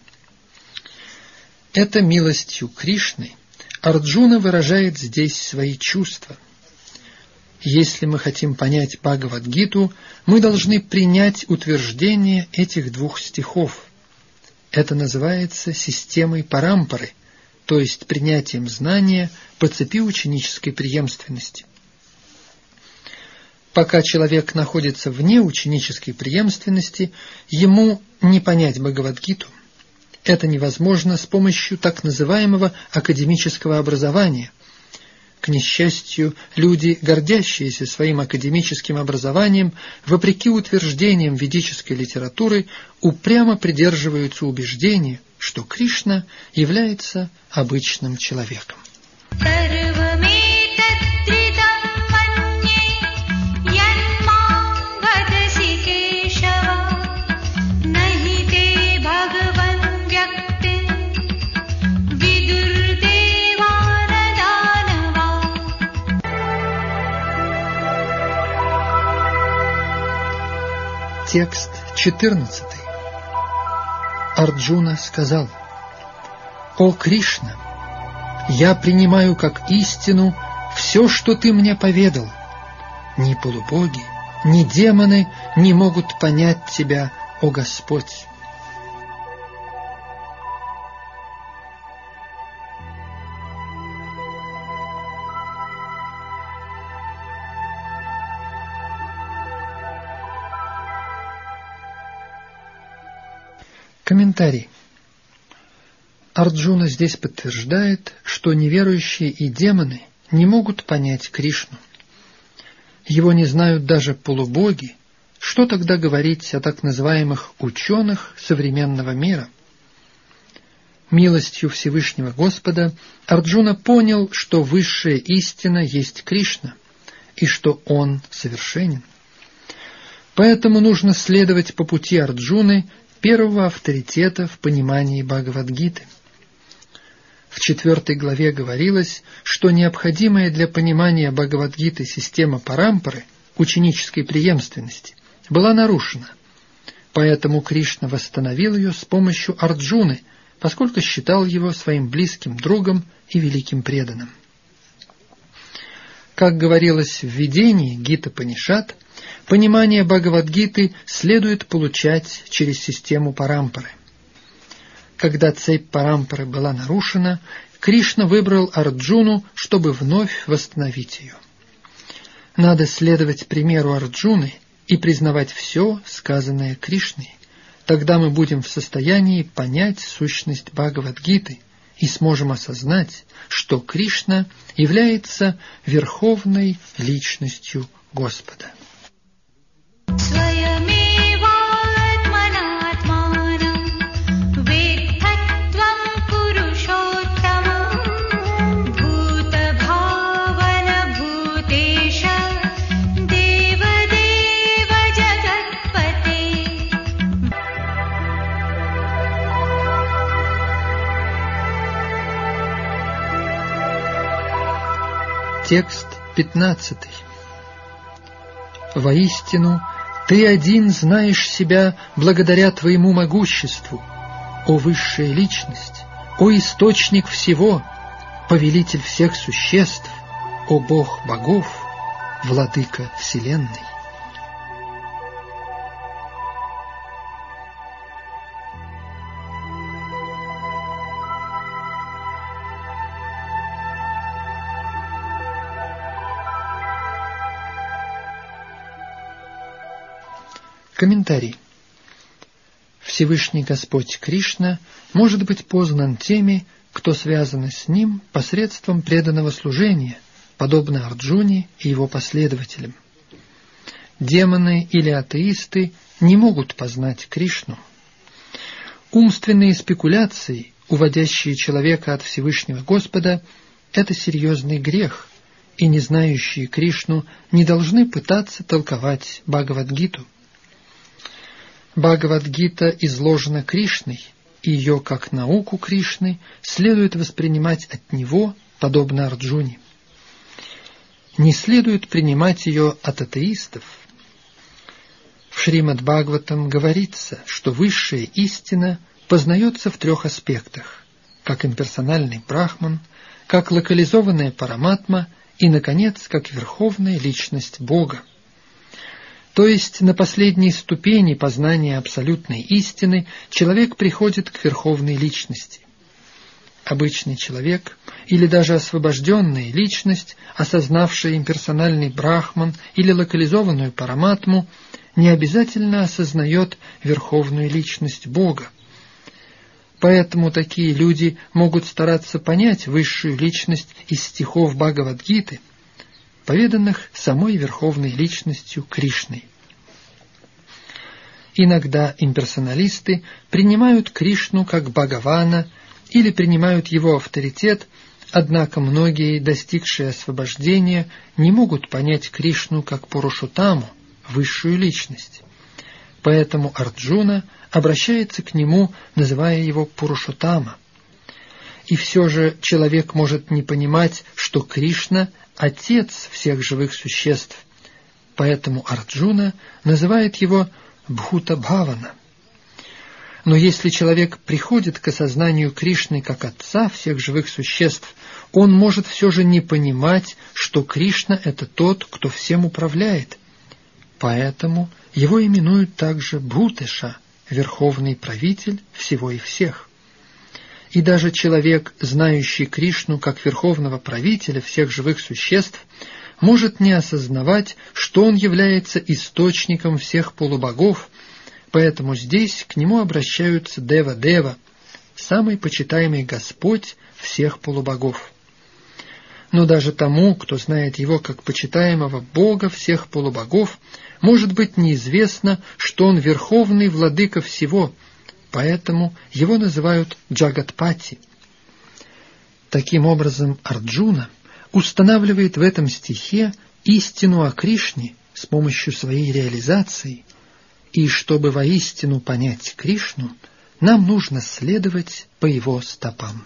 S1: Это милостью Кришны Арджуна выражает здесь свои чувства. Если мы хотим понять Бхагавад-гиту, мы должны принять утверждение этих двух стихов. Это называется системой парампары, то есть принятием знания по цепи ученической преемственности. Пока человек находится вне ученической преемственности, ему не понять Бхагавад-гиту. Это невозможно с помощью так называемого академического образования. К несчастью, люди, гордящиеся своим академическим образованием, вопреки утверждениям ведической литературы, упрямо придерживаются убеждения, что Кришна является обычным человеком. Текст 14. Арджуна сказал: «О Кришна, я принимаю как истину все, что ты мне поведал. Ни полубоги, ни демоны не могут понять тебя, о Господь». Комментарий. Арджуна здесь подтверждает, что неверующие и демоны не могут понять Кришну. Его не знают даже полубоги. Что тогда говорить о так называемых ученых современного мира? Милостью Всевышнего Господа Арджуна понял, что высшая истина есть Кришна, и что Он совершенен. Поэтому нужно следовать по пути Арджуны, первого авторитета в понимании Бхагавад-гиты. В 4 главе говорилось, что необходимая для понимания Бхагавад-гиты система парампары, ученической преемственности, была нарушена. Поэтому Кришна восстановил ее с помощью Арджуны, поскольку считал его своим близким другом и великим преданным. Как говорилось в видении Гита-Панишат, понимание Бхагавад-гиты следует получать через систему парампары. Когда цепь парампары была нарушена, Кришна выбрал Арджуну, чтобы вновь восстановить ее. Надо следовать примеру Арджуны и признавать все, сказанное Кришной. Тогда мы будем в состоянии понять сущность Бхагавад-гиты и сможем осознать, что Кришна является верховной личностью Господа. Текст 15. Воистину, ты один знаешь себя благодаря твоему могуществу, о высшая личность, о источник всего, повелитель всех существ, о Бог богов, владыка вселенной. Комментарий. Всевышний Господь Кришна может быть познан теми, кто связан с Ним посредством преданного служения, подобно Арджуне и его последователям. Демоны или атеисты не могут познать Кришну. Умственные спекуляции, уводящие человека от Всевышнего Господа, это серьезный грех, и не знающие Кришну не должны пытаться толковать Бхагавад-гиту. Бхагавад-гита изложена Кришной, и ее, как науку Кришны, следует воспринимать от него, подобно Арджуне. Не следует принимать ее от атеистов. В Шримад-Бхагаватам говорится, что высшая истина познается в 3 аспектах, как имперсональный Брахман, как локализованная Параматма и, наконец, как верховная личность Бога. То есть на последней ступени познания абсолютной истины человек приходит к верховной личности. Обычный человек или даже освобожденная личность, осознавшая имперсональный Брахман или локализованную Параматму, не обязательно осознает верховную личность Бога. Поэтому такие люди могут стараться понять высшую личность из стихов Бхагавад-гиты, поведанных самой верховной личностью Кришной. Иногда имперсоналисты принимают Кришну как Бхагавана или принимают его авторитет, однако многие, достигшие освобождения, не могут понять Кришну как Пурушоттаму, высшую личность. Поэтому Арджуна обращается к нему, называя его Пурушоттама. И все же человек может не понимать, что Кришна – отец всех живых существ, поэтому Арджуна называет его Бхута-бхавана. Но если человек приходит к осознанию Кришны как отца всех живых существ, он может все же не понимать, что Кришна – это тот, кто всем управляет. Поэтому его именуют также Бхутеша, верховный правитель всего и всех. И даже человек, знающий Кришну как верховного правителя всех живых существ, может не осознавать, что он является источником всех полубогов, поэтому здесь к нему обращаются Дева-дева, самый почитаемый Господь всех полубогов. Но даже тому, кто знает его как почитаемого Бога всех полубогов, может быть неизвестно, что он верховный владыка всего, поэтому его называют Джагатпати. Таким образом, Арджуна устанавливает в этом стихе истину о Кришне с помощью своей реализации, и чтобы воистину понять Кришну, нам нужно следовать по его стопам.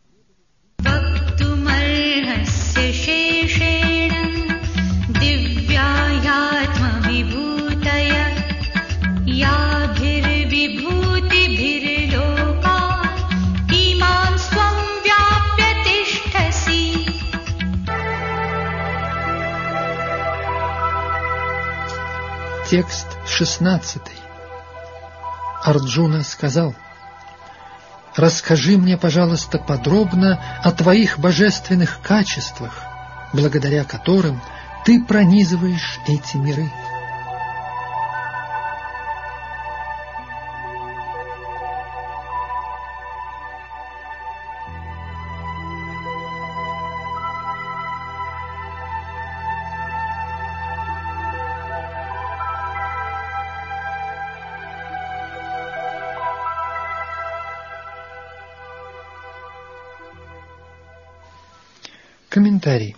S1: Текст 16. Арджуна сказал: «Расскажи мне, пожалуйста, подробно о твоих божественных качествах, благодаря которым ты пронизываешь эти миры». Комментарий.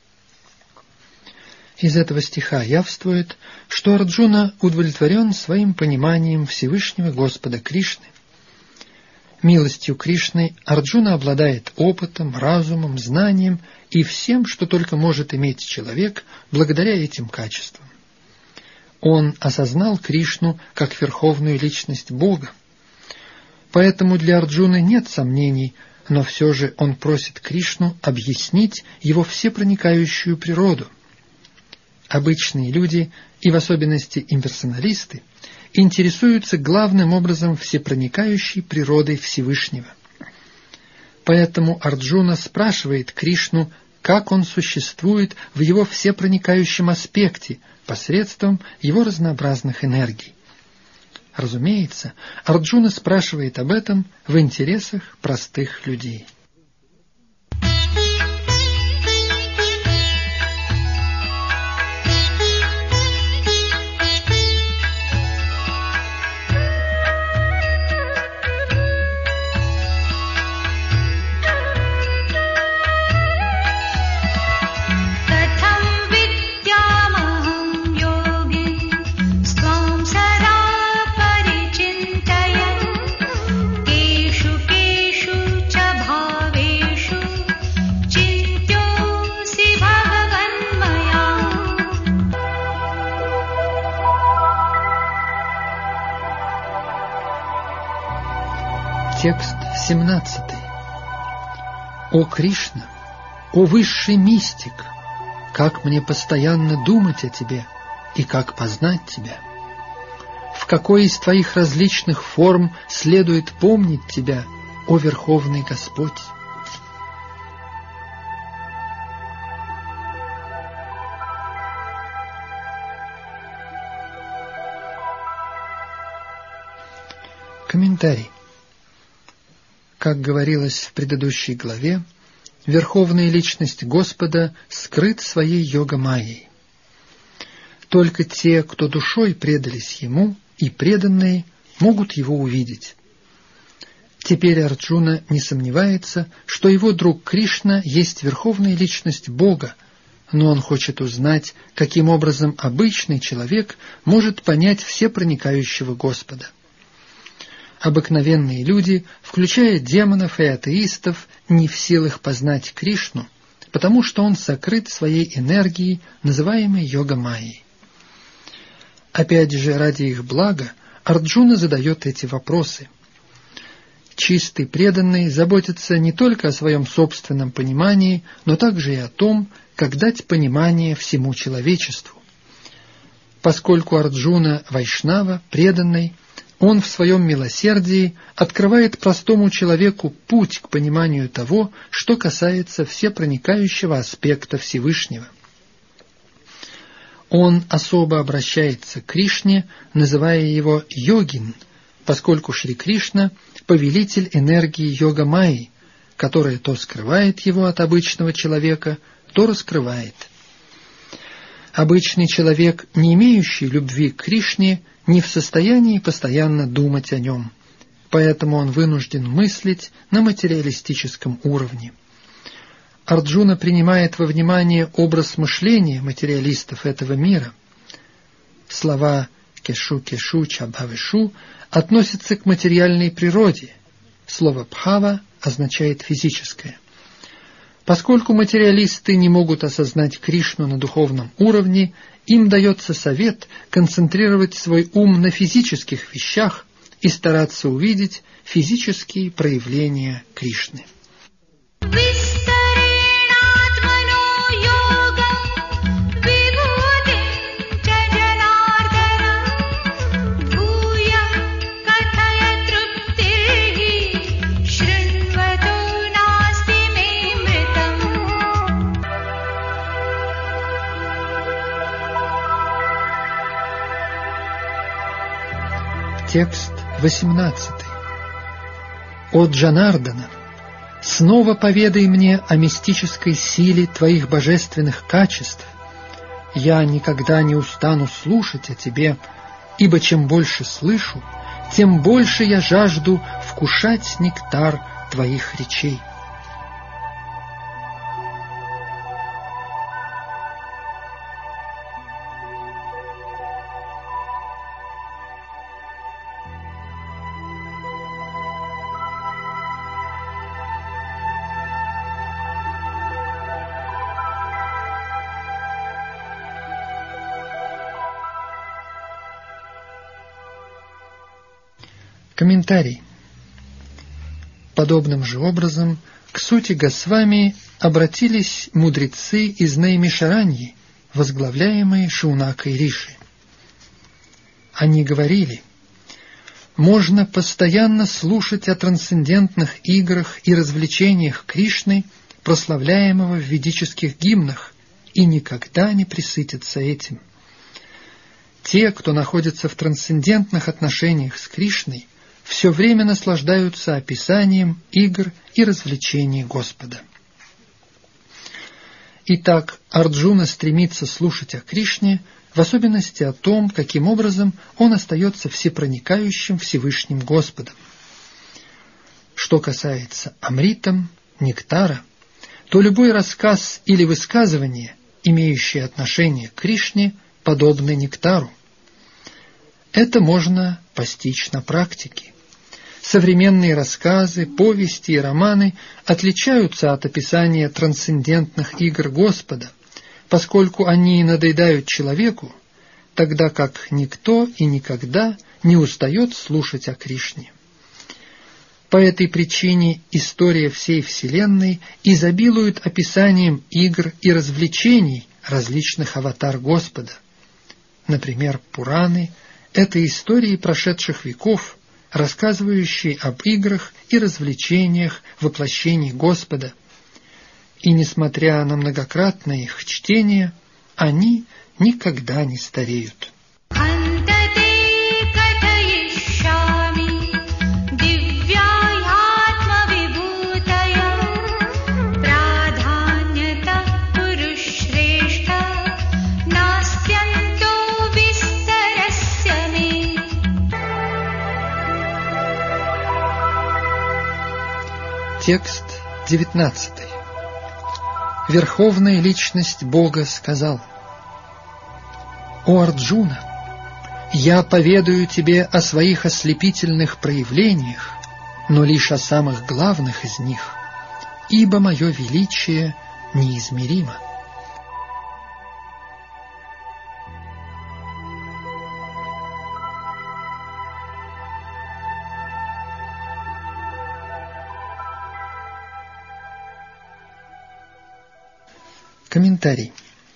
S1: Из этого стиха явствует, что Арджуна удовлетворен своим пониманием Всевышнего Господа Кришны. Милостью Кришны Арджуна обладает опытом, разумом, знанием и всем, что только может иметь человек благодаря этим качествам. Он осознал Кришну как верховную личность Бога. Поэтому для Арджуны нет сомнений, но все же он просит Кришну объяснить его всепроникающую природу. Обычные люди, и в особенности имперсоналисты, интересуются главным образом всепроникающей природой Всевышнего. Поэтому Арджуна спрашивает Кришну, как он существует в его всепроникающем аспекте посредством его разнообразных энергий. Разумеется, Арджуна спрашивает об этом в интересах простых людей. Текст 17. О Кришна, о высший мистик, как мне постоянно думать о тебе и как познать тебя? В какой из твоих различных форм следует помнить тебя, о Верховный Господь? Комментарий. Как говорилось в предыдущей главе, Верховная Личность Господа скрыт своей йога-майей. Только те, кто душой предались Ему, и преданные, могут Его увидеть. Теперь Арджуна не сомневается, что его друг Кришна есть Верховная Личность Бога, но он хочет узнать, каким образом обычный человек может понять всепроникающего Господа. Обыкновенные люди, включая демонов и атеистов, не в силах познать Кришну, потому что он сокрыт своей энергией, называемой йога-майей. Опять же, ради их блага, Арджуна задает эти вопросы. Чистый преданный заботится не только о своем собственном понимании, но также и о том, как дать понимание всему человечеству. Поскольку Арджуна вайшнава, преданный, он в своем милосердии открывает простому человеку путь к пониманию того, что касается всепроникающего аспекта Всевышнего. Он особо обращается к Кришне, называя его йогин, поскольку Шри Кришна – повелитель энергии йога-майи, которая то скрывает его от обычного человека, то раскрывает. Обычный человек, не имеющий любви к Кришне, не в состоянии постоянно думать о нем, поэтому он вынужден мыслить на материалистическом уровне. Арджуна принимает во внимание образ мышления материалистов этого мира. Слова «кешу-кешу чабхавишу» относятся к материальной природе. Слово «бхава» означает «физическое». Поскольку материалисты не могут осознать Кришну на духовном уровне, им дается совет концентрировать свой ум на физических вещах и стараться увидеть физические проявления Кришны. Текст 18. О Джанардана, снова поведай мне о мистической силе твоих божественных качеств. Я никогда не устану слушать о тебе, ибо чем больше слышу, тем больше я жажду вкушать нектар твоих речей. Комментарий. Подобным же образом к сути Госвами обратились мудрецы из Наймишараньи, возглавляемые Шаунакой Риши. Они говорили: можно постоянно слушать о трансцендентных играх и развлечениях Кришны, прославляемого в ведических гимнах, и никогда не пресытиться этим. Те, кто находится в трансцендентных отношениях с Кришной, все время наслаждаются описанием игр и развлечений Господа. Итак, Арджуна стремится слушать о Кришне, в особенности о том, каким образом он остается всепроникающим Всевышним Господом. Что касается амритам, нектара, то любой рассказ или высказывание, имеющее отношение к Кришне, подобны нектару. Это можно постичь на практике. Современные рассказы, повести и романы отличаются от описания трансцендентных игр Господа, поскольку они надоедают человеку, тогда как никто и никогда не устает слушать о Кришне. По этой причине история всей Вселенной изобилует описанием игр и развлечений различных аватар Господа. Например, Пураны – это истории прошедших веков, рассказывающие об играх и развлечениях воплощений Господа. И несмотря на многократное их чтение, они никогда не стареют. Текст 19. Верховная личность Бога сказал: «О Арджуна, я поведаю тебе о своих ослепительных проявлениях, но лишь о самых главных из них, ибо мое величие неизмеримо». Комментарий.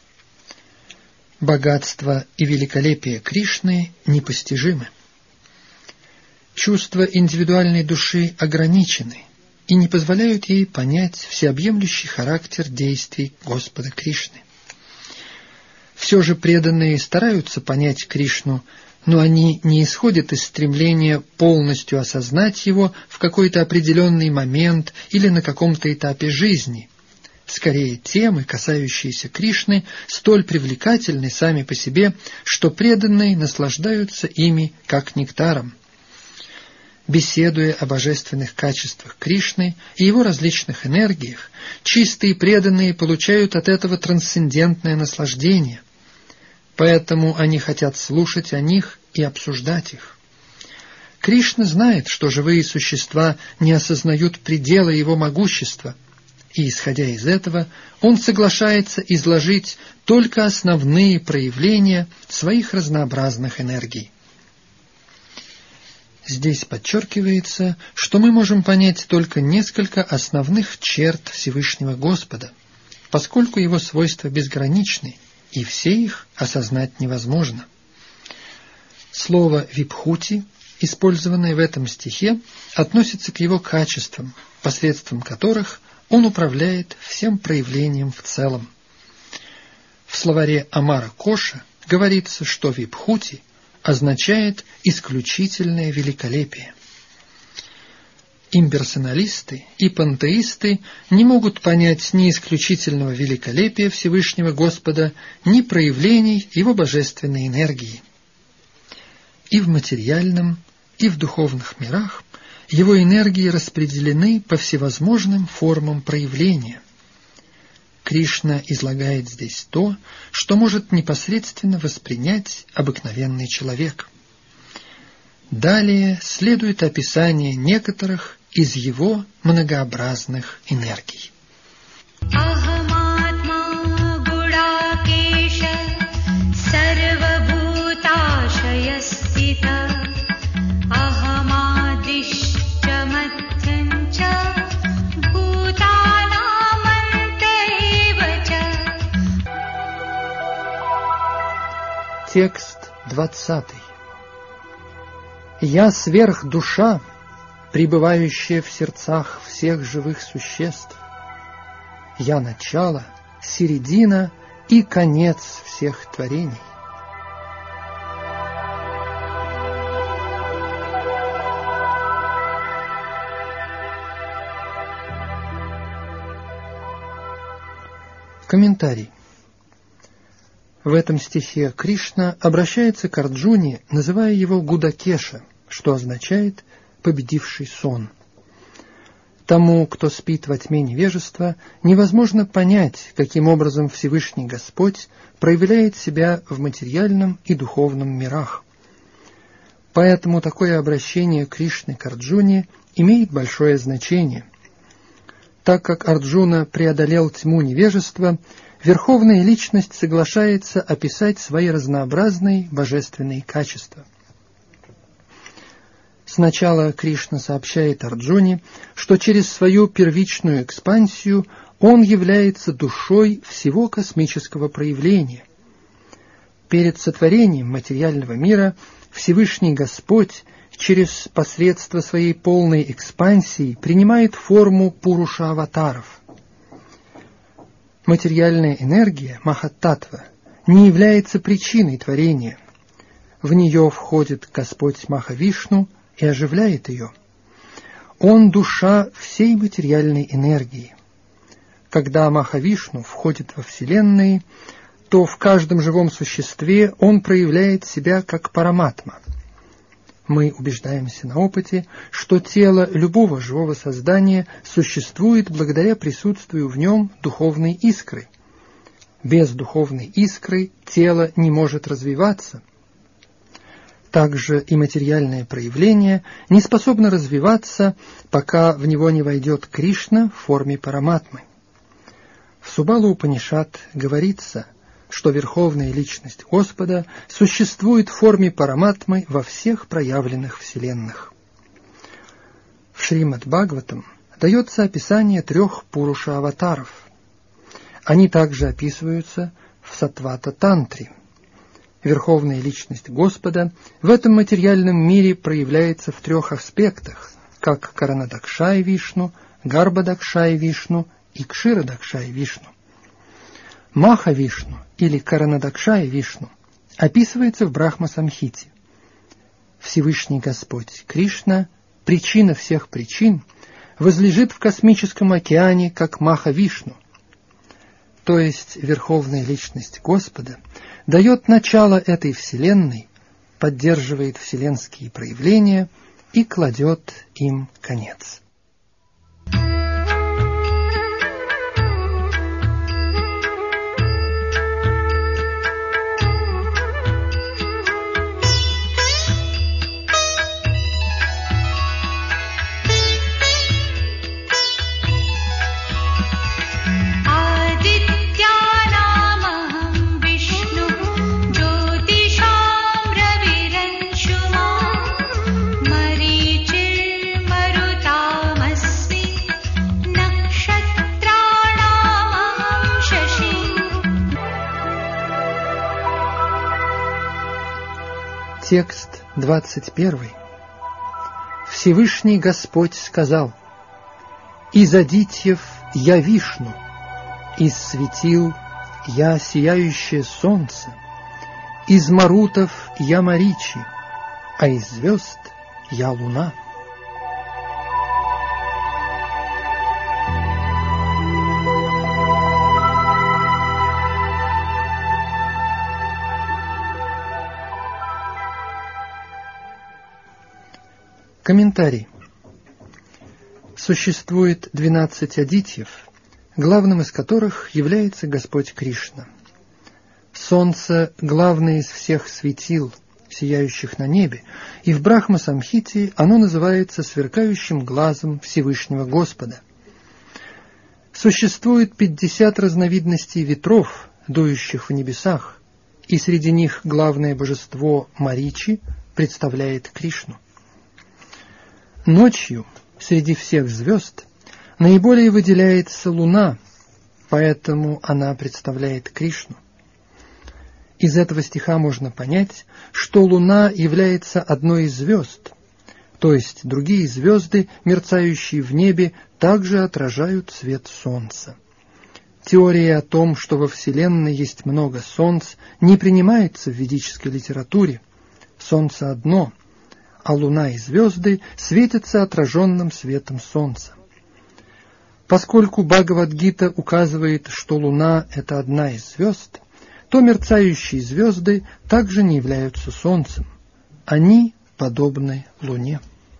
S1: Богатство и великолепие Кришны непостижимы. Чувства индивидуальной души ограничены и не позволяют ей понять всеобъемлющий характер действий Господа Кришны. Все же преданные стараются понять Кришну, но они не исходят из стремления полностью осознать его в какой-то определенный момент или на каком-то этапе жизни. Скорее, темы, касающиеся Кришны, столь привлекательны сами по себе, что преданные наслаждаются ими как нектаром. Беседуя о божественных качествах Кришны и его различных энергиях, чистые преданные получают от этого трансцендентное наслаждение. Поэтому они хотят слушать о них и обсуждать их. Кришна знает, что живые существа не осознают предела его могущества, и, исходя из этого, он соглашается изложить только основные проявления своих разнообразных энергий. Здесь подчеркивается, что мы можем понять только несколько основных черт Всевышнего Господа, поскольку его свойства безграничны, и все их осознать невозможно. Слово «вибхути», использованное в этом стихе, относится к его качествам, посредством которых он управляет всем проявлением в целом. В словаре Амара Коша говорится, что вибхути означает исключительное великолепие. Имперсоналисты и пантеисты не могут понять ни исключительного великолепия Всевышнего Господа, ни проявлений его божественной энергии. И в материальном, и в духовных мирах его энергии распределены по всевозможным формам проявления. Кришна излагает здесь то, что может непосредственно воспринять обыкновенный человек. Далее следует описание некоторых из его многообразных энергий. Текст 20. «Я сверхдуша, пребывающая в сердцах всех живых существ. Я начало, середина и конец всех творений». Комментарий. В этом стихе Кришна обращается к Арджуне, называя его Гудакеша, что означает «победивший сон». Тому, кто спит во тьме невежества, невозможно понять, каким образом Всевышний Господь проявляет себя в материальном и духовном мирах. Поэтому такое обращение Кришны к Арджуне имеет большое значение. Так как Арджуна преодолел тьму невежества, Верховная Личность соглашается описать свои разнообразные божественные качества. Сначала Кришна сообщает Арджуне, что через свою первичную экспансию он является душой всего космического проявления. Перед сотворением материального мира Всевышний Господь через посредство своей полной экспансии принимает форму Пуруша-аватаров. Материальная энергия, Махаттатва, не является причиной творения. В нее входит Господь Махавишну и оживляет ее. Он – душа всей материальной энергии. Когда Махавишну входит во Вселенные, то в каждом живом существе он проявляет себя как параматма. Мы убеждаемся на опыте, что тело любого живого создания существует благодаря присутствию в нем духовной искры. Без духовной искры тело не может развиваться. Также и материальное проявление не способно развиваться, пока в него не войдет Кришна в форме параматмы. В Субала-Упанишад говорится, что Верховная Личность Господа существует в форме параматмы во всех проявленных вселенных. В Шримад-Бхагаватам дается описание 3 Пуруша-аватаров. Они также описываются в Саттвата-тантре. Верховная Личность Господа в этом материальном мире проявляется в 3 аспектах, как Каранадакшай-Вишну, Гарбадакшай-Вишну и Кширадакшай-Вишну. Маха-Вишну или Каранадакшай-Вишну описывается в Брахма-самхите. Всевышний Господь Кришна, причина всех причин, возлежит в космическом океане как Маха-Вишну. То есть Верховная Личность Господа дает начало этой Вселенной, поддерживает вселенские проявления и кладет им конец. Текст 21. Всевышний Господь сказал: «Из адитьев я Вишну, из светил я сияющее солнце, из марутов я Маричи, а из звезд я луна». Комментарий. Существует 12 адитьев, главным из которых является Господь Кришна. Солнце – главное из всех светил, сияющих на небе, и в Брахма-самхите оно называется сверкающим глазом Всевышнего Господа. Существует 50 разновидностей ветров, дующих в небесах, и среди них главное божество Маричи представляет Кришну. Ночью среди всех звезд наиболее выделяется луна, поэтому она представляет Кришну. Из этого стиха можно понять, что луна является одной из звезд, то есть другие звезды, мерцающие в небе, также отражают свет солнца. Теория о том, что во Вселенной есть много солнц, не принимается в ведической литературе. Солнце одно, а луна и звезды светятся отраженным светом солнца. Поскольку Бхагавад-гита указывает, что луна – это одна из звезд, то мерцающие звезды также не являются солнцем. Они подобны луне.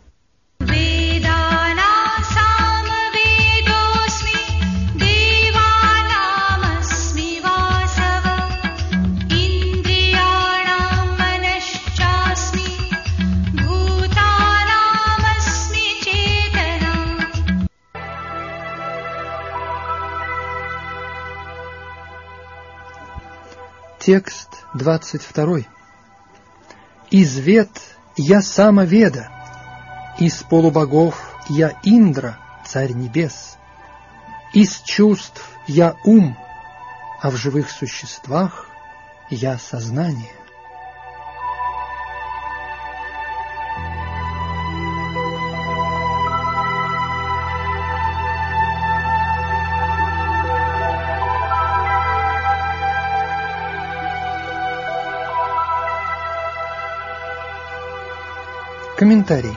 S1: Текст 22. «Из вед я сама веда, Из полубогов я Индра, царь небес. Из чувств я ум, а в живых существах я сознание. Комментарий.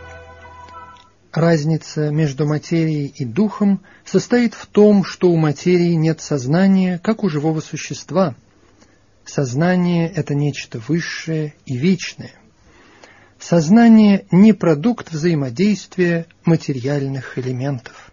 S1: Разница между материей и духом состоит в том, что у материи нет сознания, как у живого существа. Сознание – это нечто высшее и вечное. Сознание – не продукт взаимодействия материальных элементов.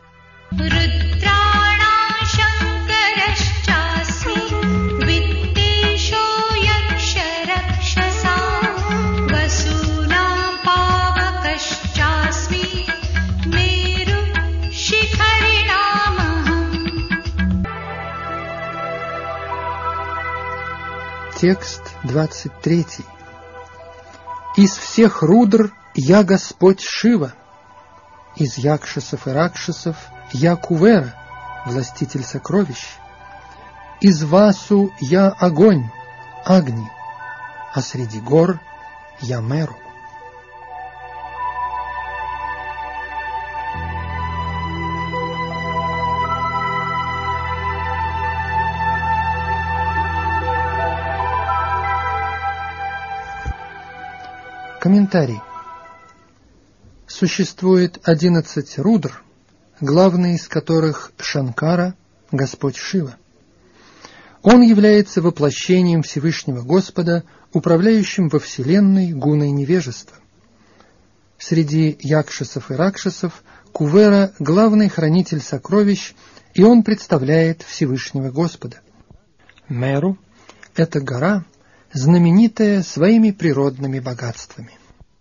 S1: Текст 23. Из всех рудр я Господь Шива, из якшасов и ракшасов я Кувера, властитель сокровищ, из Васу я огонь, Агни, а среди гор я Меру. Комментарий. Существует 11 рудр, главный из которых Шанкара, Господь Шива. Он является воплощением Всевышнего Господа, управляющим во Вселенной гуной невежества. Среди якшасов и ракшасов Кувера – главный хранитель сокровищ, и он представляет Всевышнего Господа. Меру – это гора, знаменитая своими природными богатствами.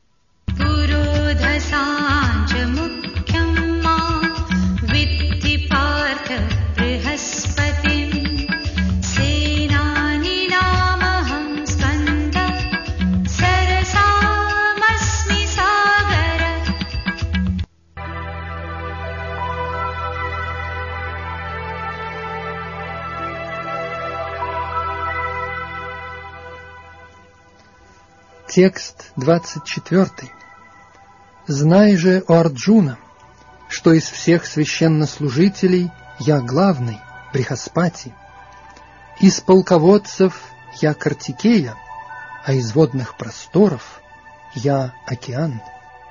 S1: Текст 24. «Знай же, о Арджуна, что из всех священнослужителей я главный, Брихаспати, из полководцев я Картикея, а из водных просторов я океан».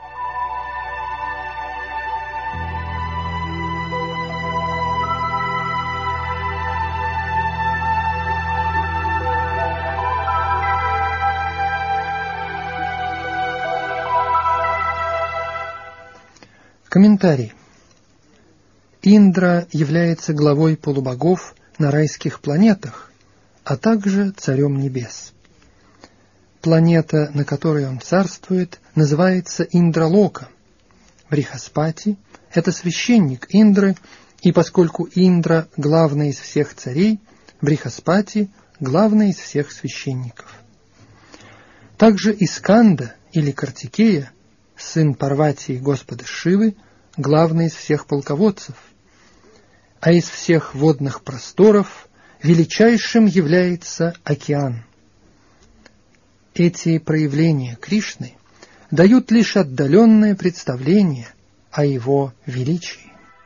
S1: Комментарий. Индра является главой полубогов на райских планетах, а также царем небес. Планета, на которой он царствует, называется Индралока. Брихаспати – это священник Индры, и поскольку Индра – главный из всех царей, Брихаспати – главный из всех священников. Также Исканда или Картикея, сын Парвати Господа Шивы, главный из всех полководцев, а из всех водных просторов величайшим является океан. Эти проявления Кришны дают лишь отдаленное представление о его величии.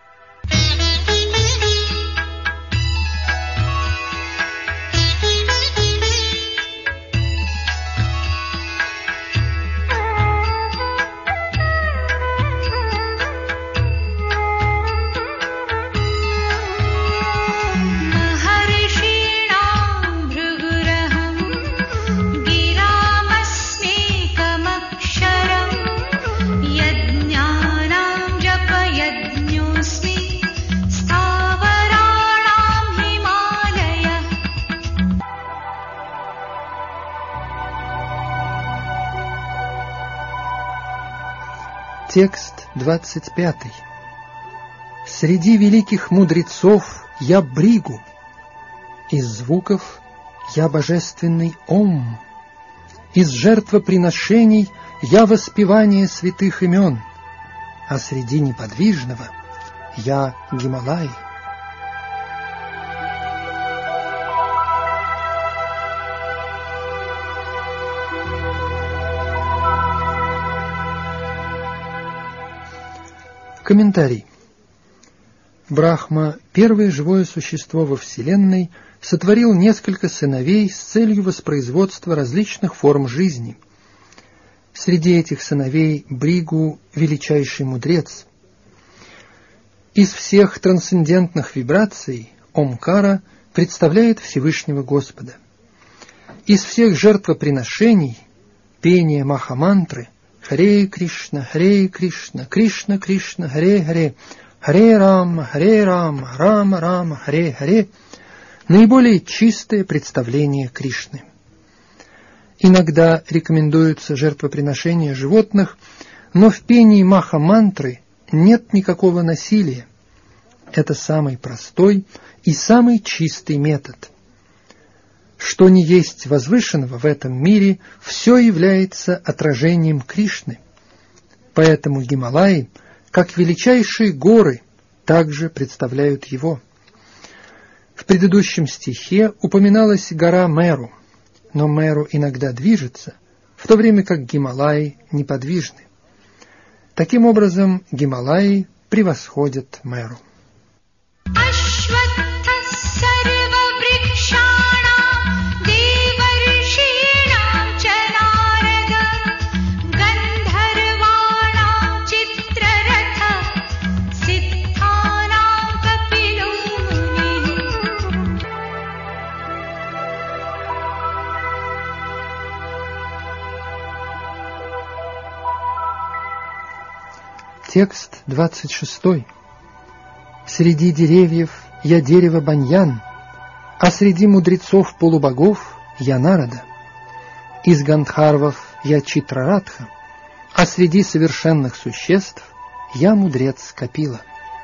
S1: Текст 25. «Среди великих мудрецов я Бригу, из звуков я божественный Ом, из жертвоприношений я воспевание святых имен, а среди неподвижного я Гималай. Комментарий. Брахма, первое живое существо во Вселенной, сотворил несколько сыновей с целью воспроизводства различных форм жизни. Среди этих сыновей Бригу – величайший мудрец. Из всех трансцендентных вибраций Омкара представляет Всевышнего Господа. Из всех жертвоприношений – пение Махамантры Харе Кришна, Кришна Кришна, Харе Харе, Харе Рама, Рама Рама, Харе Харе – наиболее чистое представление Кришны. Иногда рекомендуются жертвоприношения животных, но в пении Маха-мантры нет никакого насилия. Это самый простой и самый чистый метод. Что ни есть возвышенного в этом мире, все является отражением Кришны. Поэтому Гималаи, как величайшие горы, также представляют его. В предыдущем стихе упоминалась гора Меру, но Меру иногда движется, в то время как Гималаи неподвижны. Таким образом, Гималаи превосходят Меру. Текст 26. Среди деревьев я дерево баньян, а среди мудрецов полубогов я Нарада. Из гандхарвов я Читрарадха, а среди совершенных существ я мудрец Капила.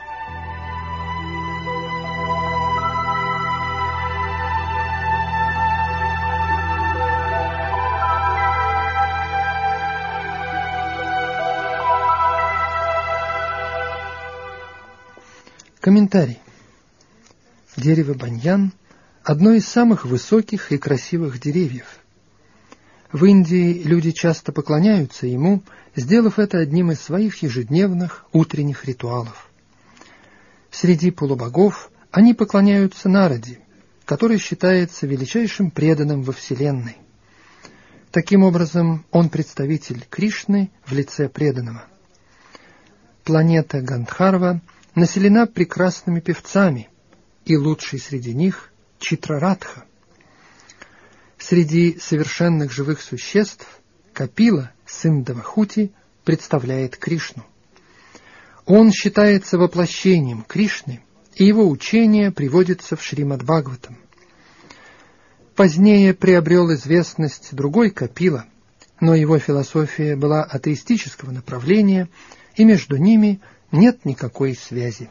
S1: Комментарий. Дерево баньян – одно из самых высоких и красивых деревьев. В Индии люди часто поклоняются ему, сделав это одним из своих ежедневных утренних ритуалов. Среди полубогов они поклоняются Нараде, который считается величайшим преданным во Вселенной. Таким образом, он представитель Кришны в лице преданного. Планета Гандхарва населена прекрасными певцами, и лучший среди них – Читрарадха. Среди совершенных живых существ Капила, сын Девахути, представляет Кришну. Он считается воплощением Кришны, и его учение приводится в Шримад-Бхагаватам. Позднее приобрел известность другой Капила, но его философия была атеистического направления, и между ними нет никакой связи.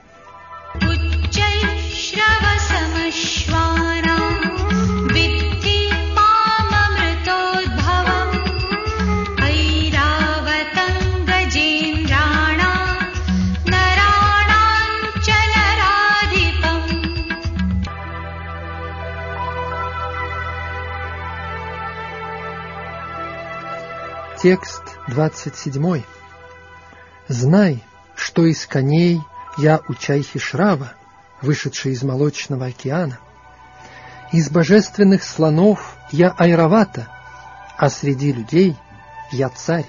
S1: Текст 27. Знай, что из коней я Учайхишрава, вышедший из молочного океана. Из божественных слонов я Айравата, а среди людей я царь.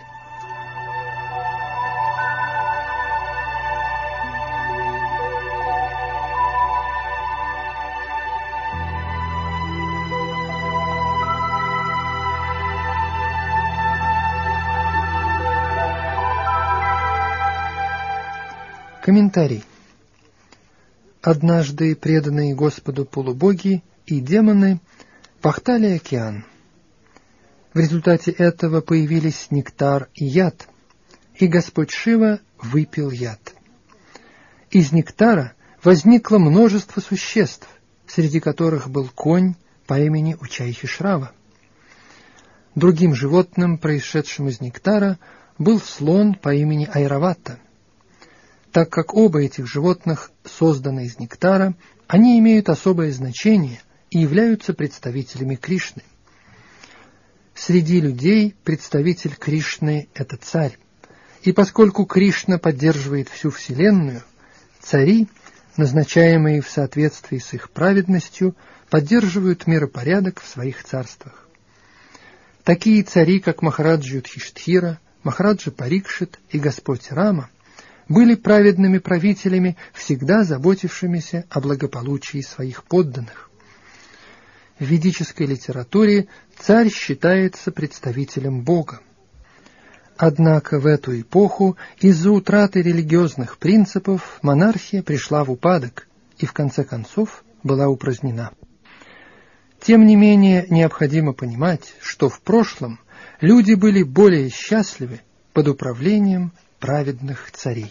S1: Комментарий. Однажды преданные Господу полубоги и демоны пахтали океан. В результате этого появились нектар и яд, и Господь Шива выпил яд. Из нектара возникло множество существ, среди которых был конь по имени Учайхишрава. Другим животным, происшедшим из нектара, был слон по имени Айравата. Так как оба этих животных созданы из нектара, они имеют особое значение и являются представителями Кришны. Среди людей представитель Кришны – это царь. И поскольку Кришна поддерживает всю Вселенную, цари, назначаемые в соответствии с их праведностью, поддерживают миропорядок в своих царствах. Такие цари, как Махараджа Юдхиштхира, Махараджа Парикшит и Господь Рама, были праведными правителями, всегда заботившимися о благополучии своих подданных. В ведической литературе царь считается представителем Бога. Однако в эту эпоху из-за утраты религиозных принципов монархия пришла в упадок и в конце концов была упразднена. Тем не менее, необходимо понимать, что в прошлом люди были более счастливы под управлением праведных царей.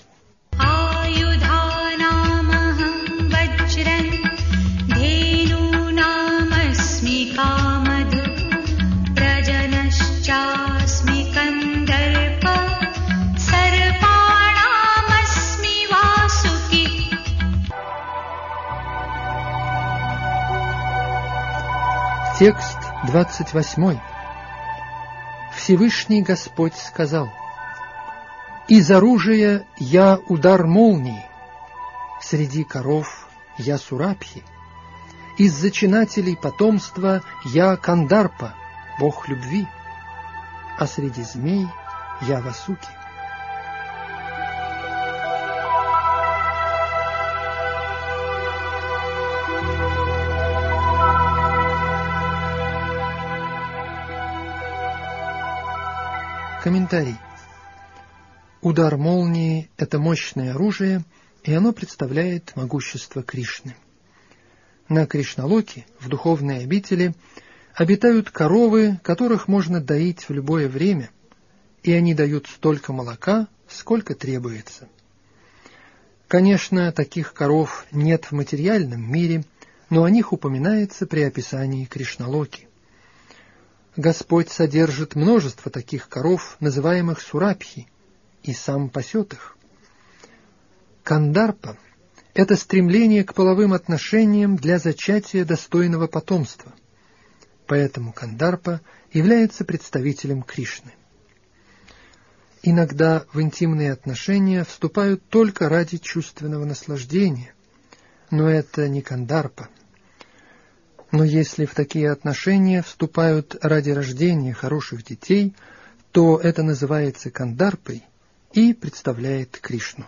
S1: Текст 28. Всевышний Господь сказал: «Из оружия я удар молнии, среди коров я Сурабхи, из зачинателей потомства я Кандарпа, бог любви, а среди змей я Васуки». Комментарий. Удар молнии – это мощное оружие, и оно представляет могущество Кришны. На Кришналоке, в духовной обители, обитают коровы, которых можно доить в любое время, и они дают столько молока, сколько требуется. Конечно, таких коров нет в материальном мире, но о них упоминается при описании Кришналоки. Господь содержит множество таких коров, называемых Сурабхи, и сам пасет их. Кандарпа – это стремление к половым отношениям для зачатия достойного потомства. Поэтому Кандарпа является представителем Кришны. Иногда в интимные отношения вступают только ради чувственного наслаждения, но это не Кандарпа. Но если в такие отношения вступают ради рождения хороших детей, то это называется Кандарпой и представляет Кришну.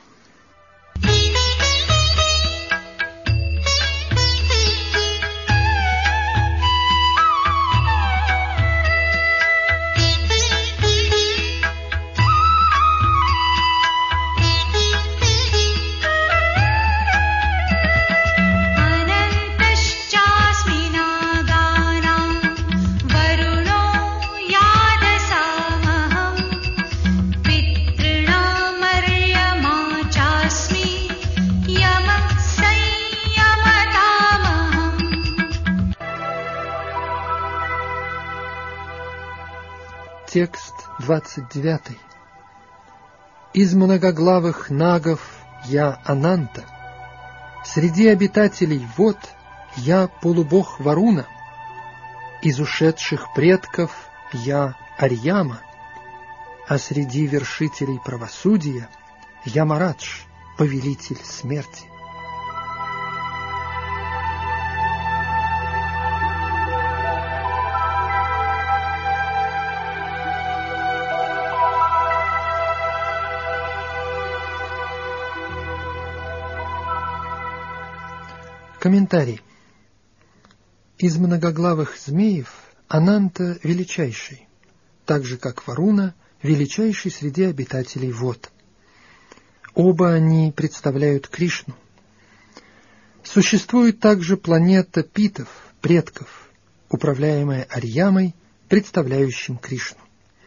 S1: Текст 29. Из многоглавых нагов я Ананта, среди обитателей вод я полубог Варуна, из ушедших предков я Арьяма, а среди вершителей правосудия я Марадж, повелитель смерти. Комментарий. Из многоглавых змеев Ананта величайший, так же как Варуна величайший среди обитателей вод. Оба они представляют Кришну. Существует также планета Питов, предков, управляемая Арьямой, представляющим Кришну.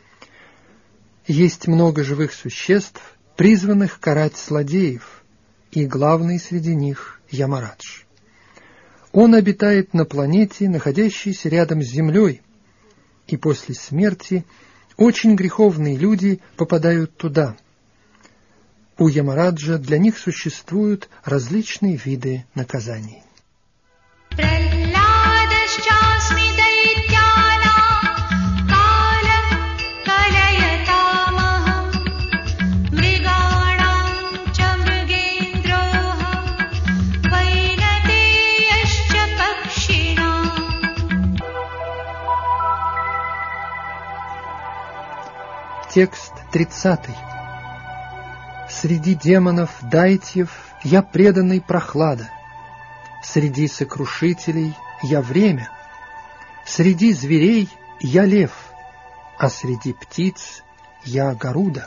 S1: Есть много живых существ, призванных карать злодеев, и главный среди них Ямарадж. Он обитает на планете, находящейся рядом с Землей, и после смерти очень греховные люди попадают туда. У Ямараджа для них существуют различные виды наказаний. Текст 30. Среди демонов дайтьев я преданный прохлада, среди сокрушителей я время, среди зверей я лев, а среди птиц я Гаруда.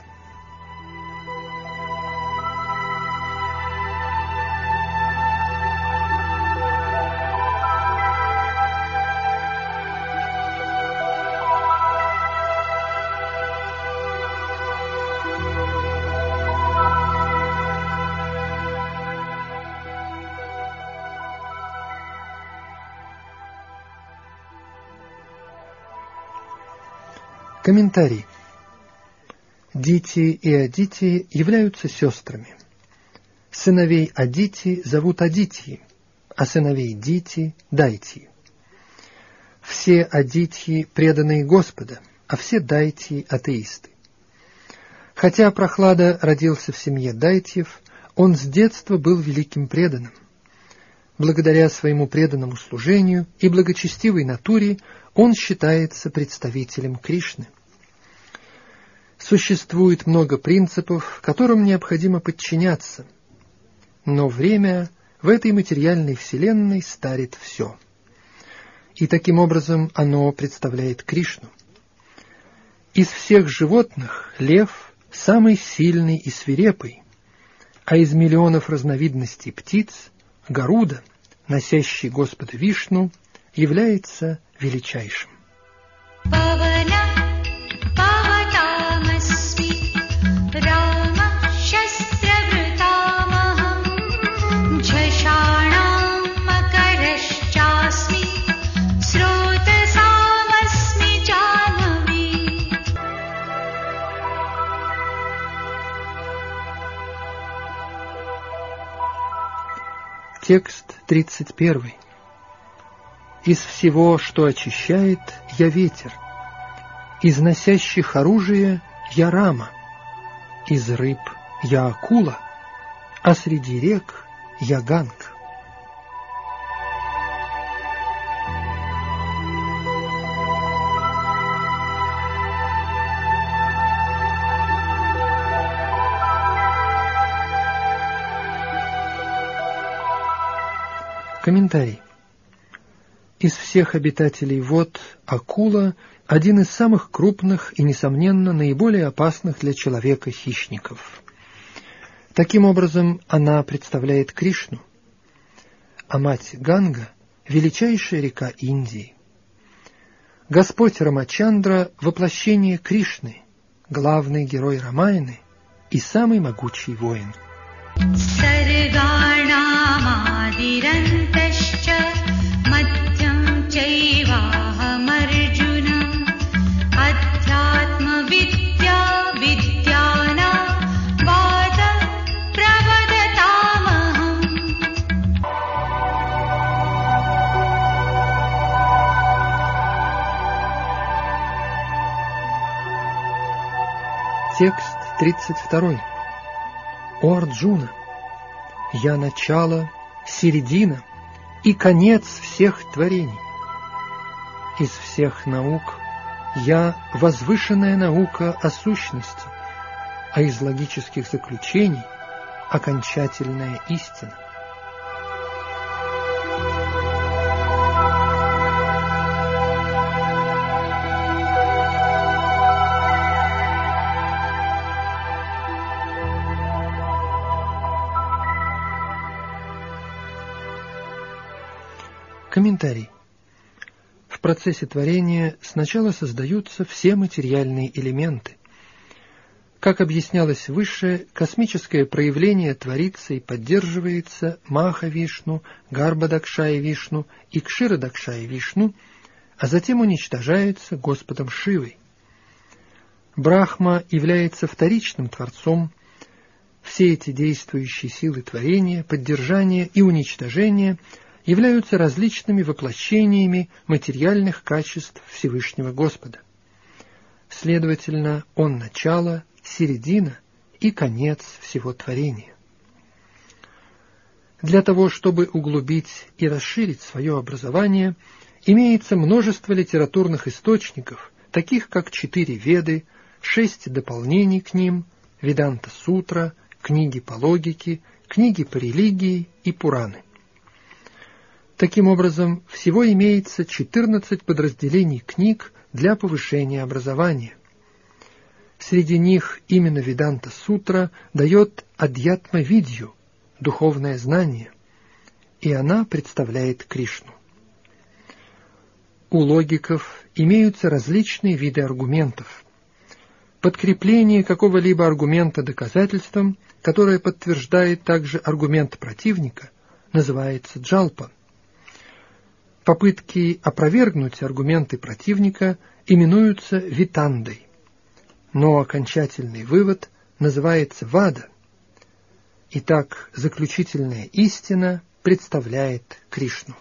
S1: Комментарий. Дити и Адити являются сестрами. Сыновей Адити зовут Адитьи, а сыновей Дити – Дайтьи. Все Адитьи преданные Господа, а все Дайтьи – атеисты. Хотя Прохлада родился в семье Дайтьев, он с детства был великим преданным. Благодаря своему преданному служению и благочестивой натуре он считается представителем Кришны. Существует много принципов, которым необходимо подчиняться, но время в этой материальной вселенной старит все. И таким образом оно представляет Кришну. Из всех животных лев самый сильный и свирепый, а из миллионов разновидностей птиц Гаруда, носящий Господа Вишну, является величайшим. Текст 31. Из всего, что очищает, я ветер, из носящих оружие я Рама, из рыб я акула, а среди рек я Ганг. Комментарий. Из всех обитателей вод акула – один из самых крупных и, несомненно, наиболее опасных для человека хищников. Таким образом, она представляет Кришну, а мать Ганга – величайшая река Индии. Господь Рамачандра – воплощение Кришны, главный герой Рамаяны и самый могучий воин. Текст 32. О Арджуна! Я начало, середина и конец всех творений. Из всех наук я возвышенная наука о сущности, а из логических заключений окончательная истина. Комментарий. В процессе творения сначала создаются все материальные элементы. Как объяснялось выше, космическое проявление творится и поддерживается Маха-Вишну, Гарбха-Дакшая-Вишну и Кшира-Дакшая-Вишну а затем уничтожается Господом Шивой. Брахма является вторичным творцом. Все эти действующие силы творения, поддержания и уничтожения являются различными воплощениями материальных качеств Всевышнего Господа. Следовательно, Он начало, середина и конец всего творения. Для того, чтобы углубить и расширить свое образование, имеется множество литературных источников, таких как 4 Веды, 6 дополнений к ним, Веданта-сутра, книги по логике, книги по религии и Пураны. Таким образом, всего имеется 14 подразделений книг для повышения образования. Среди них именно Веданта-сутра дает Адьятма-видью, духовное знание, и она представляет Кришну. У логиков имеются различные виды аргументов. Подкрепление какого-либо аргумента доказательством, которое подтверждает также аргумент противника, называется джалпа. Попытки опровергнуть аргументы противника именуются витандой, но окончательный вывод называется вада. Итак, заключительная истина представляет Кришну.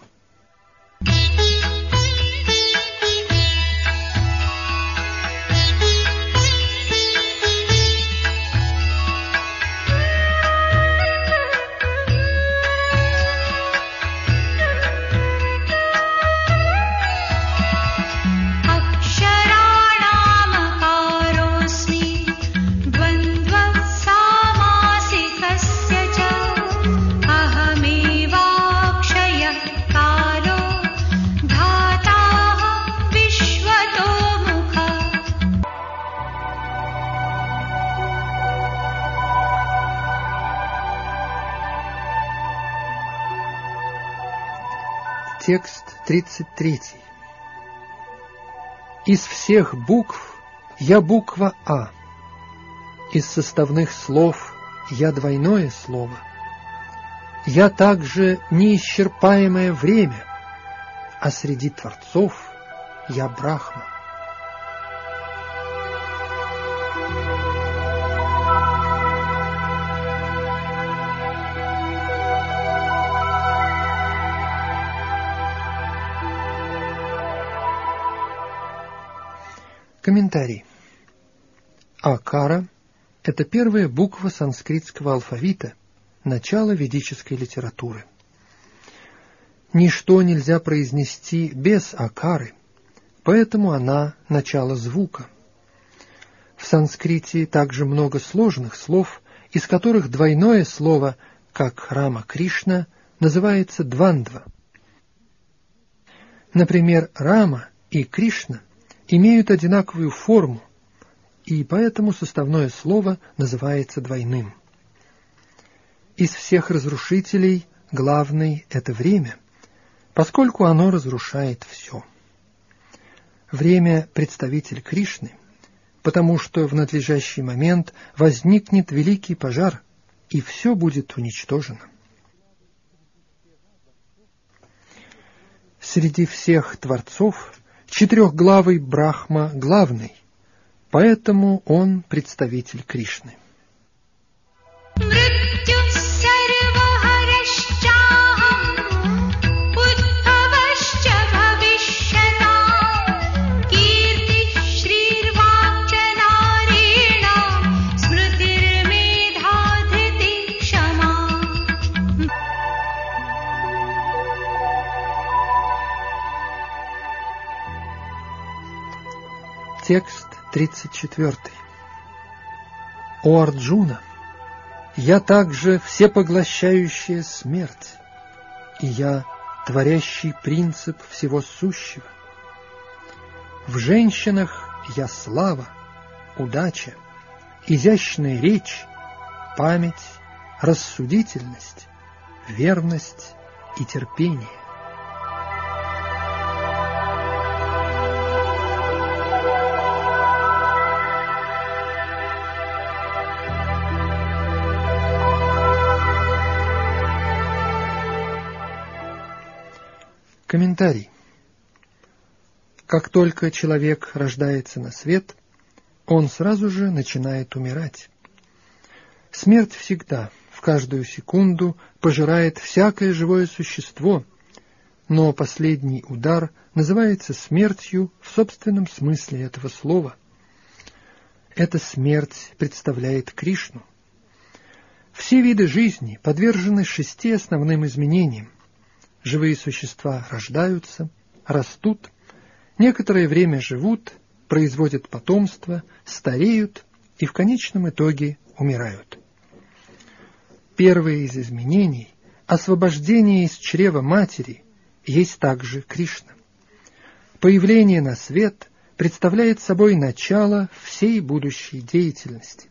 S1: Текст 33. Из всех букв я буква А. Из составных слов я двойное слово. Я также неисчерпаемое время, а среди творцов я Брахма. Комментарий. Акара – это первая буква санскритского алфавита, начало ведической литературы. Ничто нельзя произнести без акары, поэтому она – начало звука. В санскрите также много сложных слов, из которых двойное слово, как Рама Кришна, называется двандва. Например, Рама и Кришна имеют одинаковую форму, и поэтому составное слово называется двойным. Из всех разрушителей главный – это время, поскольку оно разрушает все. Время – представитель Кришны, потому что в надлежащий момент возникнет великий пожар, и все будет уничтожено. Среди всех творцов четырехглавый Брахма главный, поэтому он представитель Кришны. Текст 34. О Арджуна, я также всепоглощающая смерть, и я творящий принцип всего сущего. В женщинах я слава, удача, изящная речь, память, рассудительность, верность и терпение. Комментарий. Как только человек рождается на свет, он сразу же начинает умирать. Смерть всегда, в каждую секунду, пожирает всякое живое существо, но последний удар называется смертью в собственном смысле этого слова. Эта смерть представляет Кришну. Все виды жизни подвержены 6 основным изменениям. Живые существа рождаются, растут, некоторое время живут, производят потомство, стареют и в конечном итоге умирают. Первое из изменений – освобождение из чрева матери – есть также Кришна. Появление на свет представляет собой начало всей будущей деятельности.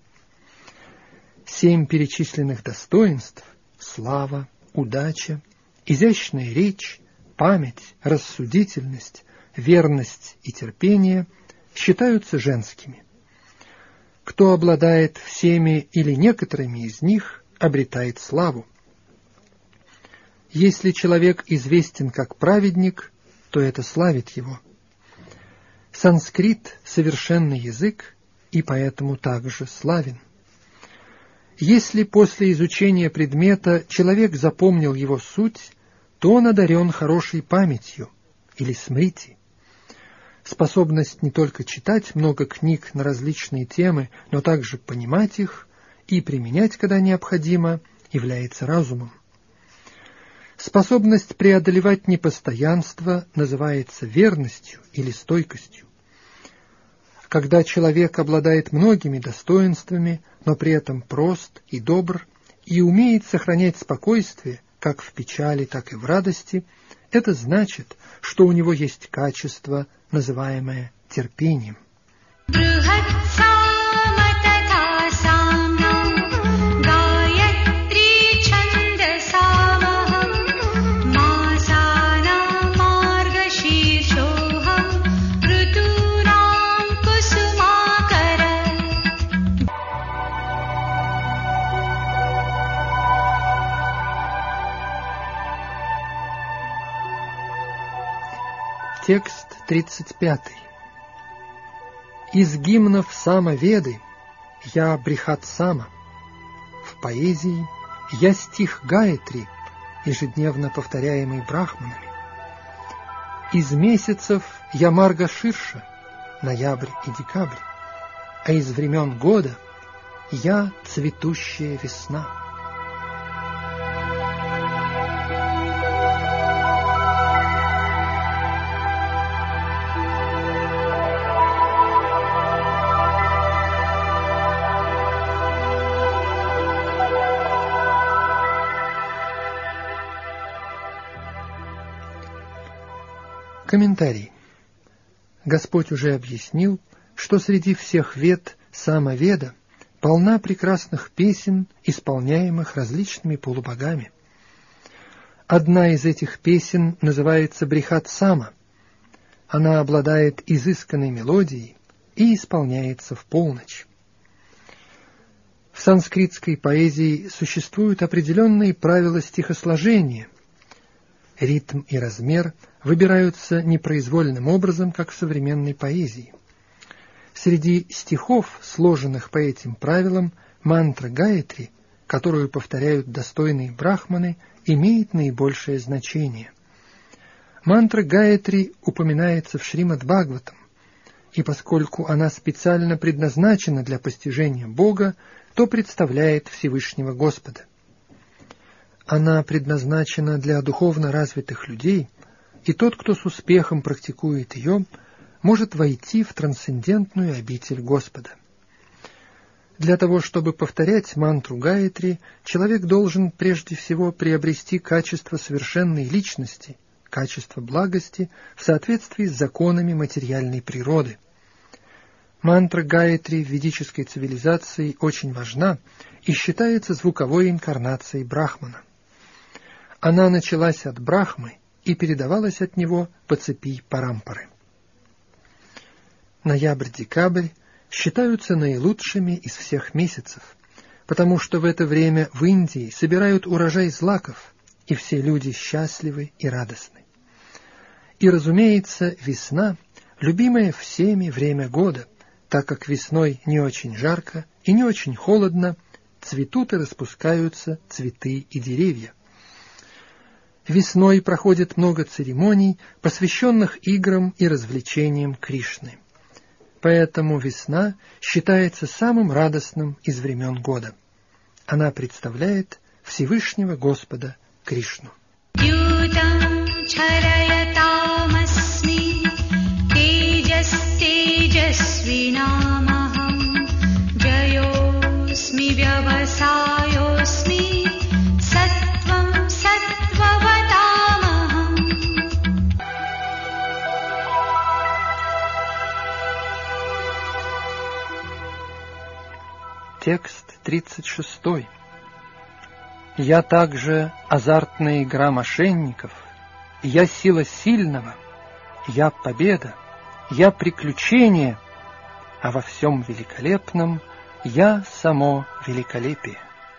S1: 7 перечисленных достоинств – слава, удача, изящная речь, память, рассудительность, верность и терпение – считаются женскими. Кто обладает всеми или некоторыми из них, обретает славу. Если человек известен как праведник, то это славит его. Санскрит – совершенный язык, и поэтому также славен. Если после изучения предмета человек запомнил его суть, то он одарен хорошей памятью, или смрити. Способность не только читать много книг на различные темы, но также понимать их и применять, когда необходимо, является разумом. Способность преодолевать непостоянство называется верностью или стойкостью. Когда человек обладает многими достоинствами, но при этом прост и добр, и умеет сохранять спокойствие как в печали, так и в радости, это значит, что у него есть качество, называемое терпением. Текст 35. Из гимнов Самаведы я Брихат-сама. В поэзии я стих Гаятри, ежедневно повторяемый брахманами. Из месяцев я Марга-ширша, ноябрь и декабрь, а из времен года я цветущая весна. Комментарий. Господь уже объяснил, что среди всех вед Самаведа полна прекрасных песен, исполняемых различными полубогами. Одна из этих песен называется Брихат-сама. Она обладает изысканной мелодией и исполняется в полночь. В санскритской поэзии существуют определенные правила стихосложения. Ритм и размер выбираются непроизвольным образом, как в современной поэзии. Среди стихов, сложенных по этим правилам, мантра Гаятри, которую повторяют достойные брахманы, имеет наибольшее значение. Мантра Гаятри упоминается в Шримад-Бхагаватам, и поскольку она специально предназначена для постижения Бога, то представляет Всевышнего Господа. Она предназначена для духовно развитых людей, и тот, кто с успехом практикует ее, может войти в трансцендентную обитель Господа. Для того, чтобы повторять мантру Гаятри, человек должен прежде всего приобрести качество совершенной личности, качество благости в соответствии с законами материальной природы. Мантра Гаятри в ведической цивилизации очень важна и считается звуковой инкарнацией Брахмана. Она началась от Брахмы и передавалась от него по цепи Парампары. Ноябрь-декабрь считаются наилучшими из всех месяцев, потому что в это время в Индии собирают урожай злаков, и все люди счастливы и радостны. И, разумеется, весна любимое всеми время года, так как весной не очень жарко и не очень холодно, цветут и распускаются цветы и деревья. Весной проходит много церемоний, посвященных играм и развлечениям Кришны. Поэтому весна считается самым радостным из времен года. Она представляет Всевышнего Господа Кришну. Текст 36. «Я также азартная игра мошенников, я сила сильного, я победа, я приключение, а во всем великолепном я само великолепие».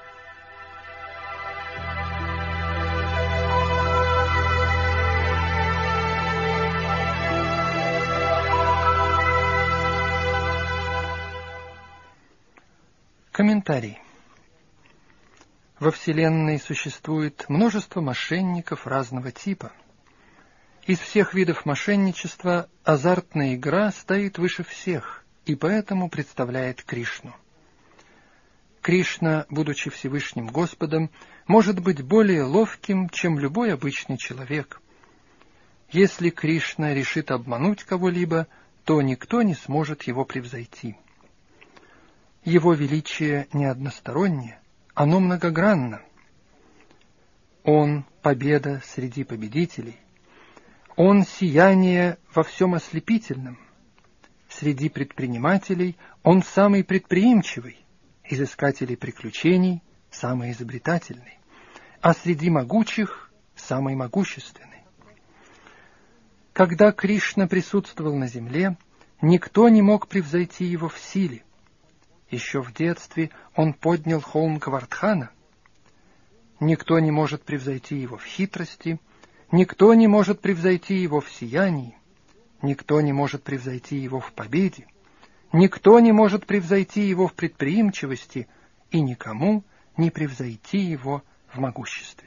S1: Комментарий. Во Вселенной существует множество мошенников разного типа. Из всех видов мошенничества азартная игра стоит выше всех и поэтому представляет Кришну. Кришна, будучи Всевышним Господом, может быть более ловким, чем любой обычный человек. Если Кришна решит обмануть кого-либо, то никто не сможет его превзойти. Его величие не одностороннее, оно многогранно. Он — победа среди победителей. Он — сияние во всем ослепительном. Среди предпринимателей он самый предприимчивый, из искателей приключений самый изобретательный, а среди могучих самый могущественный. Когда Кришна присутствовал на земле, никто не мог превзойти его в силе. Еще в детстве он поднял холм Гавардхана. Никто не может превзойти его в хитрости, никто не может превзойти его в сиянии, никто не может превзойти его в победе, никто не может превзойти его в предприимчивости и никому не превзойти его в могуществе.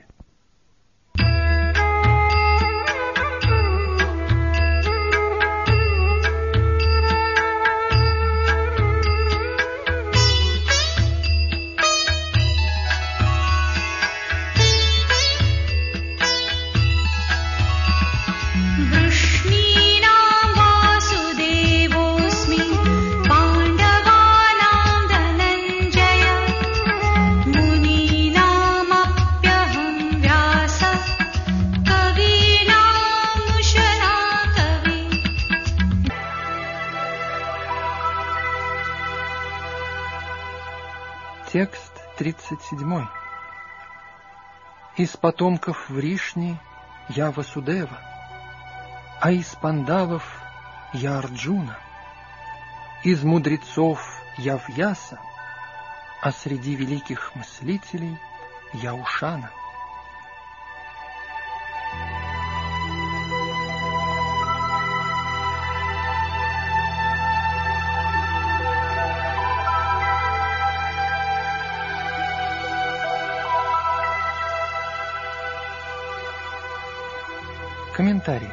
S1: Текст 37. Из потомков Вришни я Васудева, а из пандавов я Арджуна, из мудрецов я Вьяса, а среди великих мыслителей я Ушана. Комментарий.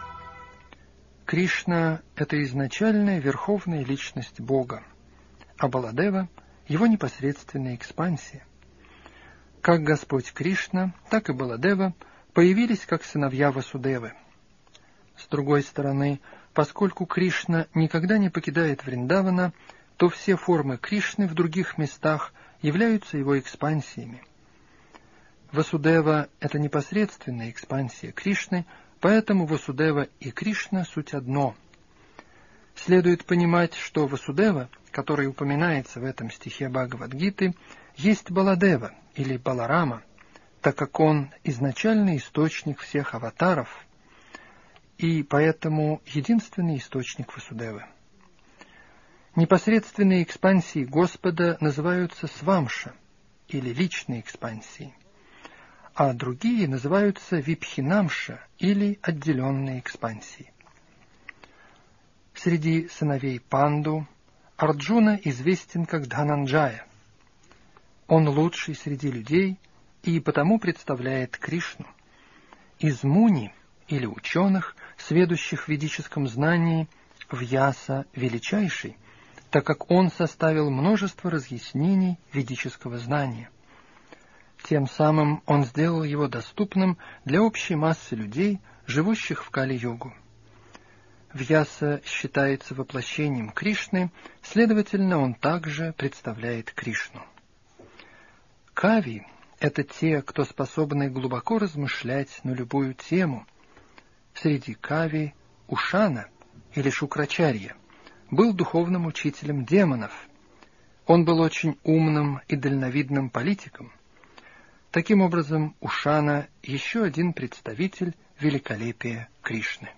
S1: Кришна — это изначальная верховная личность Бога, а Баладева — его непосредственная экспансия. Как Господь Кришна, так и Баладева появились как сыновья Васудевы. С другой стороны, поскольку Кришна никогда не покидает Вриндавана, то все формы Кришны в других местах являются его экспансиями. Васудева — это непосредственная экспансия Кришны, поэтому Васудева и Кришна — суть одно. Следует понимать, что Васудева, который упоминается в этом стихе Бхагавад-гиты, есть Баладева или Баларама, так как он изначальный источник всех аватаров и поэтому единственный источник Васудевы. Непосредственные экспансии Господа называются свамша или личные экспансии, а другие называются випхинамша или отделенные экспансии. Среди сыновей Панду Арджуна известен как Дхананджая. Он лучший среди людей и потому представляет Кришну. Из муни или ученых, сведущих в ведическом знании, Вьяса величайший, так как он составил множество разъяснений ведического знания. Тем самым он сделал его доступным для общей массы людей, живущих в Кали-югу. Вьяса считается воплощением Кришны, следовательно, он также представляет Кришну. Кави — это те, кто способны глубоко размышлять на любую тему. Среди кави Ушана или Шукрачарья был духовным учителем демонов. Он был очень умным и дальновидным политиком. Таким образом, Ушана — еще один представитель великолепия Кришны.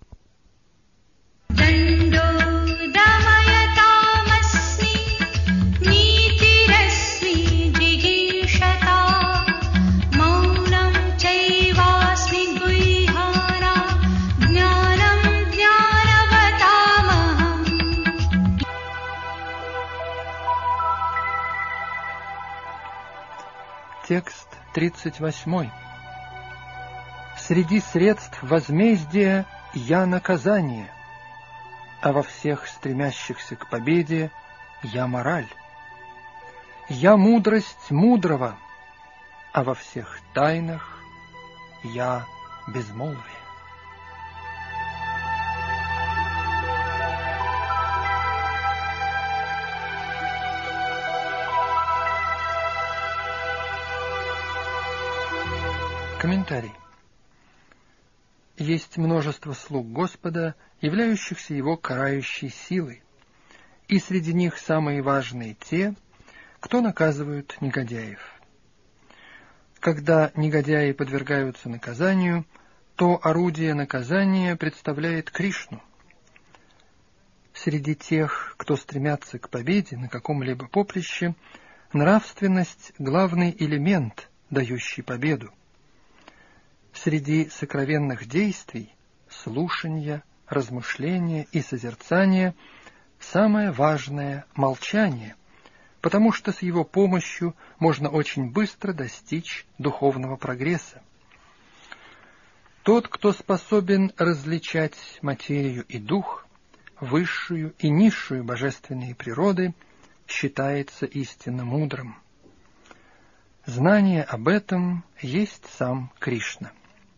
S1: Текст 38. Среди средств возмездия я наказание, а во всех стремящихся к победе я мораль. Я мудрость мудрого, а во всех тайнах я безмолвие. Комментарий. Есть множество слуг Господа, являющихся Его карающей силой, и среди них самые важные те, кто наказывают негодяев. Когда негодяи подвергаются наказанию, то орудие наказания представляет Кришну. Среди тех, кто стремятся к победе на каком-либо поприще, нравственность — главный элемент, дающий победу. Среди сокровенных действий — слушания, размышления и созерцания — самое важное — молчание, потому что с его помощью можно очень быстро достичь духовного прогресса. Тот, кто способен различать материю и дух, высшую и низшую божественные природы, считается истинно мудрым. Знание об этом есть сам Кришна.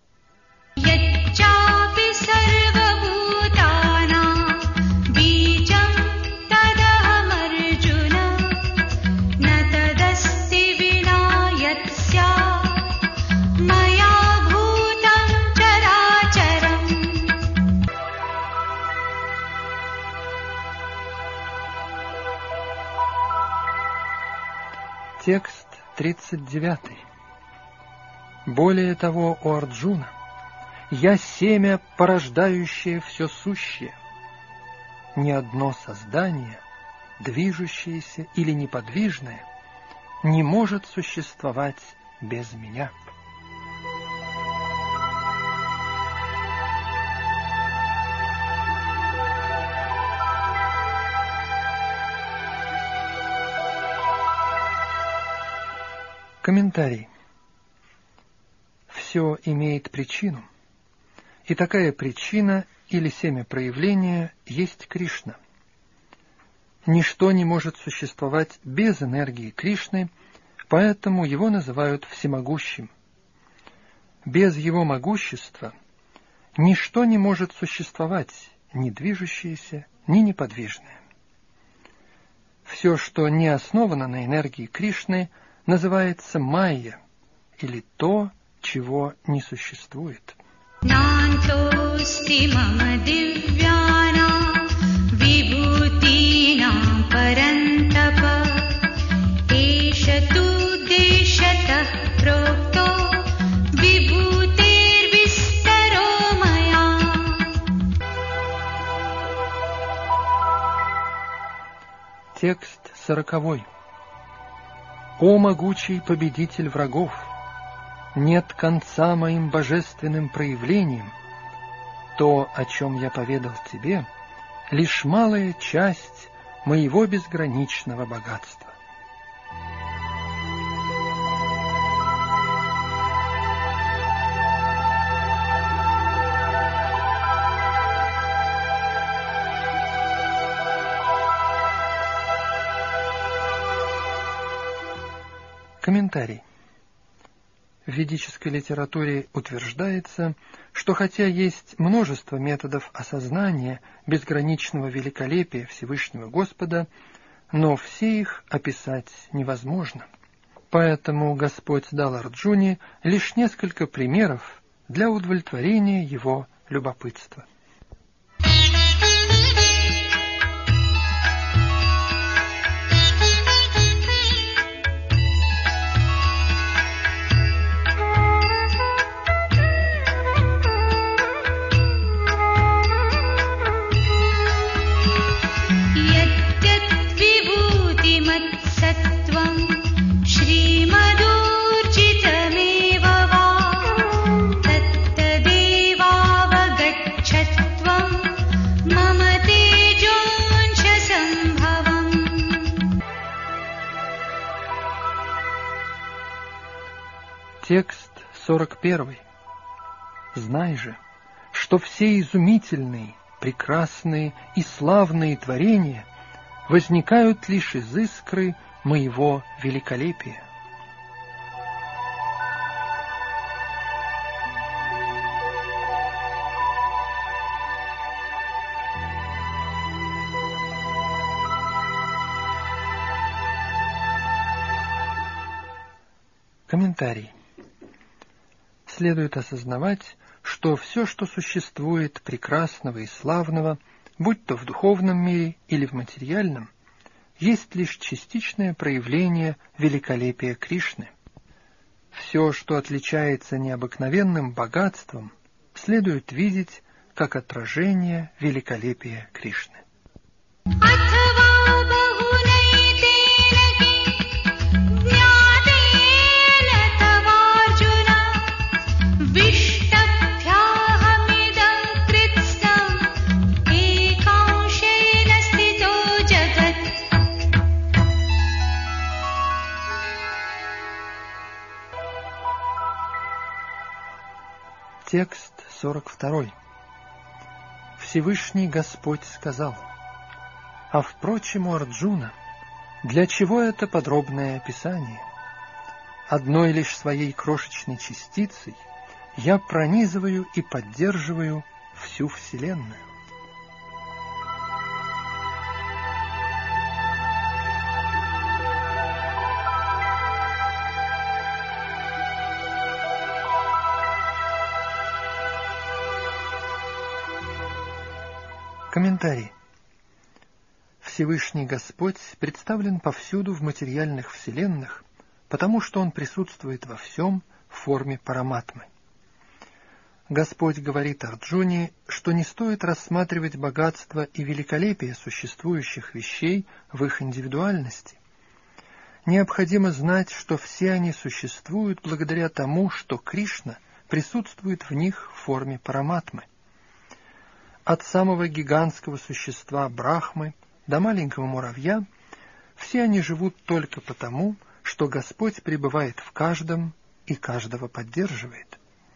S1: Текст 39. Более того, о Арджуна, я семя, порождающее все сущее. Ни одно создание, движущееся или неподвижное, не может существовать без меня. Комментарий. Все имеет причину, и такая причина или семя проявления есть Кришна. Ничто не может существовать без энергии Кришны, поэтому его называют всемогущим. Без его могущества ничто не может существовать, ни движущееся, ни неподвижное. Все, что не основано на энергии Кришны, называется майя, или то, чего не существует. Текст 40. «О могучий победитель врагов! Нет конца моим божественным проявлениям. То, о чем я поведал тебе, лишь малая часть моего безграничного богатства. Комментарий. В ведической литературе утверждается, что хотя есть множество методов осознания безграничного великолепия Всевышнего Господа, но все их описать невозможно. Поэтому Господь дал Арджуне лишь несколько примеров для удовлетворения его любопытства. Текст 41. «Знай же, что все изумительные, прекрасные и славные творения возникают лишь из искры моего великолепия». Комментарий. Следует осознавать, что все, что существует прекрасного и славного, будь то в духовном мире или в материальном, есть лишь частичное проявление великолепия Кришны. Все, что отличается необыкновенным богатством, следует видеть как отражение великолепия Кришны. Текст 42. Всевышний Господь сказал: «А впрочем, у Арджуна, для чего это подробное описание? Одной лишь своей крошечной частицей я пронизываю и поддерживаю всю Вселенную». Комментарий. Всевышний Господь представлен повсюду в материальных вселенных, потому что Он присутствует во всем в форме параматмы. Господь говорит Арджуне, что не стоит рассматривать богатство и великолепие существующих вещей в их индивидуальности. Необходимо знать, что все они существуют благодаря тому, что Кришна присутствует в них в форме параматмы. От самого гигантского существа Брахмы до маленького муравья, все они живут только потому, что Господь пребывает в каждом и каждого поддерживает.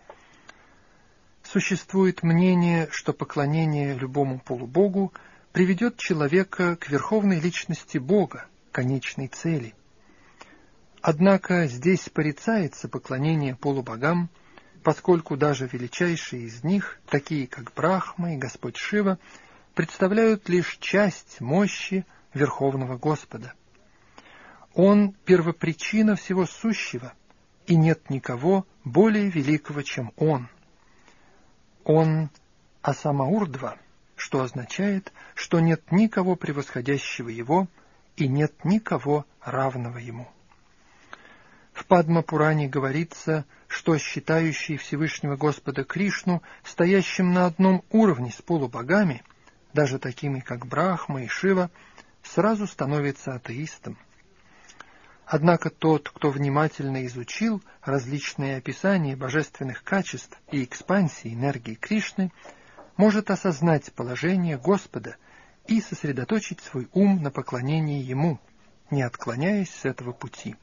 S1: Существует мнение, что поклонение любому полубогу приведет человека к верховной личности Бога, конечной цели. Однако здесь порицается поклонение полубогам, поскольку даже величайшие из них, такие как Брахма и Господь Шива, представляют лишь часть мощи Верховного Господа. Он – первопричина всего сущего, и нет никого более великого, чем Он. Он – Асамаурдва, что означает, что нет никого превосходящего Его и нет никого равного Ему. В Падма-Пуране говорится, что считающий Всевышнего Господа Кришну стоящим на одном уровне с полубогами, даже такими как Брахма и Шива, сразу становится атеистом. Однако тот, кто внимательно изучил различные описания божественных качеств и экспансии энергии Кришны, может осознать положение Господа и сосредоточить свой ум на поклонении Ему, не отклоняясь с этого пути.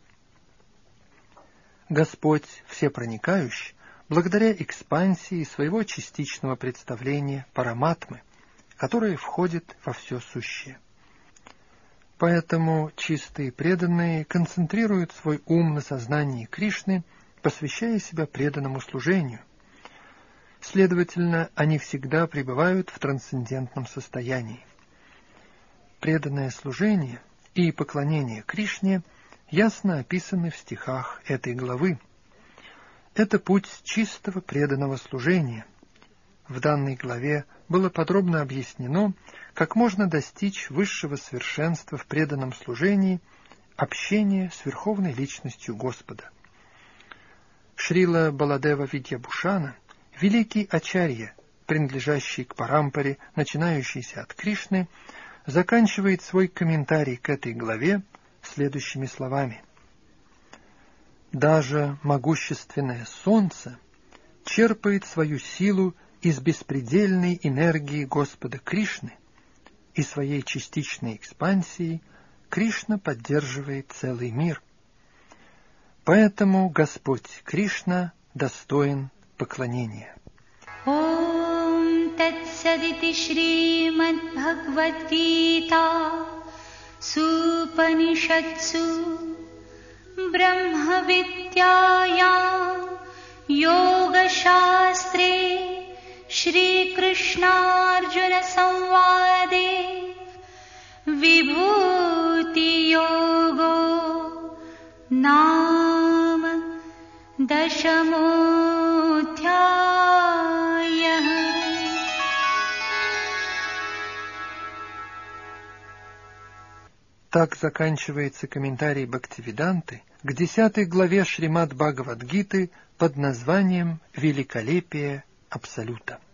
S1: Господь всепроникающий, благодаря экспансии своего частичного представления параматмы, которое входит во все сущее. Поэтому чистые преданные концентрируют свой ум на сознании Кришны, посвящая себя преданному служению. Следовательно, они всегда пребывают в трансцендентном состоянии. Преданное служение и поклонение Кришне ясно описаны в стихах этой главы. Это путь чистого преданного служения. В данной главе было подробно объяснено, как можно достичь высшего совершенства в преданном служении, общения с Верховной Личностью Господа. Шрила Баладева Видьябушана, великий ачарья, принадлежащий к парампаре, начинающийся от Кришны, заканчивает свой комментарий к этой главе следующими словами. «Даже могущественное солнце черпает свою силу из беспредельной энергии Господа Кришны, и своей частичной экспансией Кришна поддерживает целый мир. Поэтому Господь Кришна достоин поклонения».
S2: Ом Татсадити Шримад Бхагавад-гита Супанишатсу Брахма-видяям Йога-шастре Шри Кришна-Арджуна-самваде Вибхути-його Нама Дашамодхьяя.
S1: Так заканчивается комментарий Бхактивиданты к 10 главе Шримад Бхагавад-гиты под названием «Великолепие Абсолюта».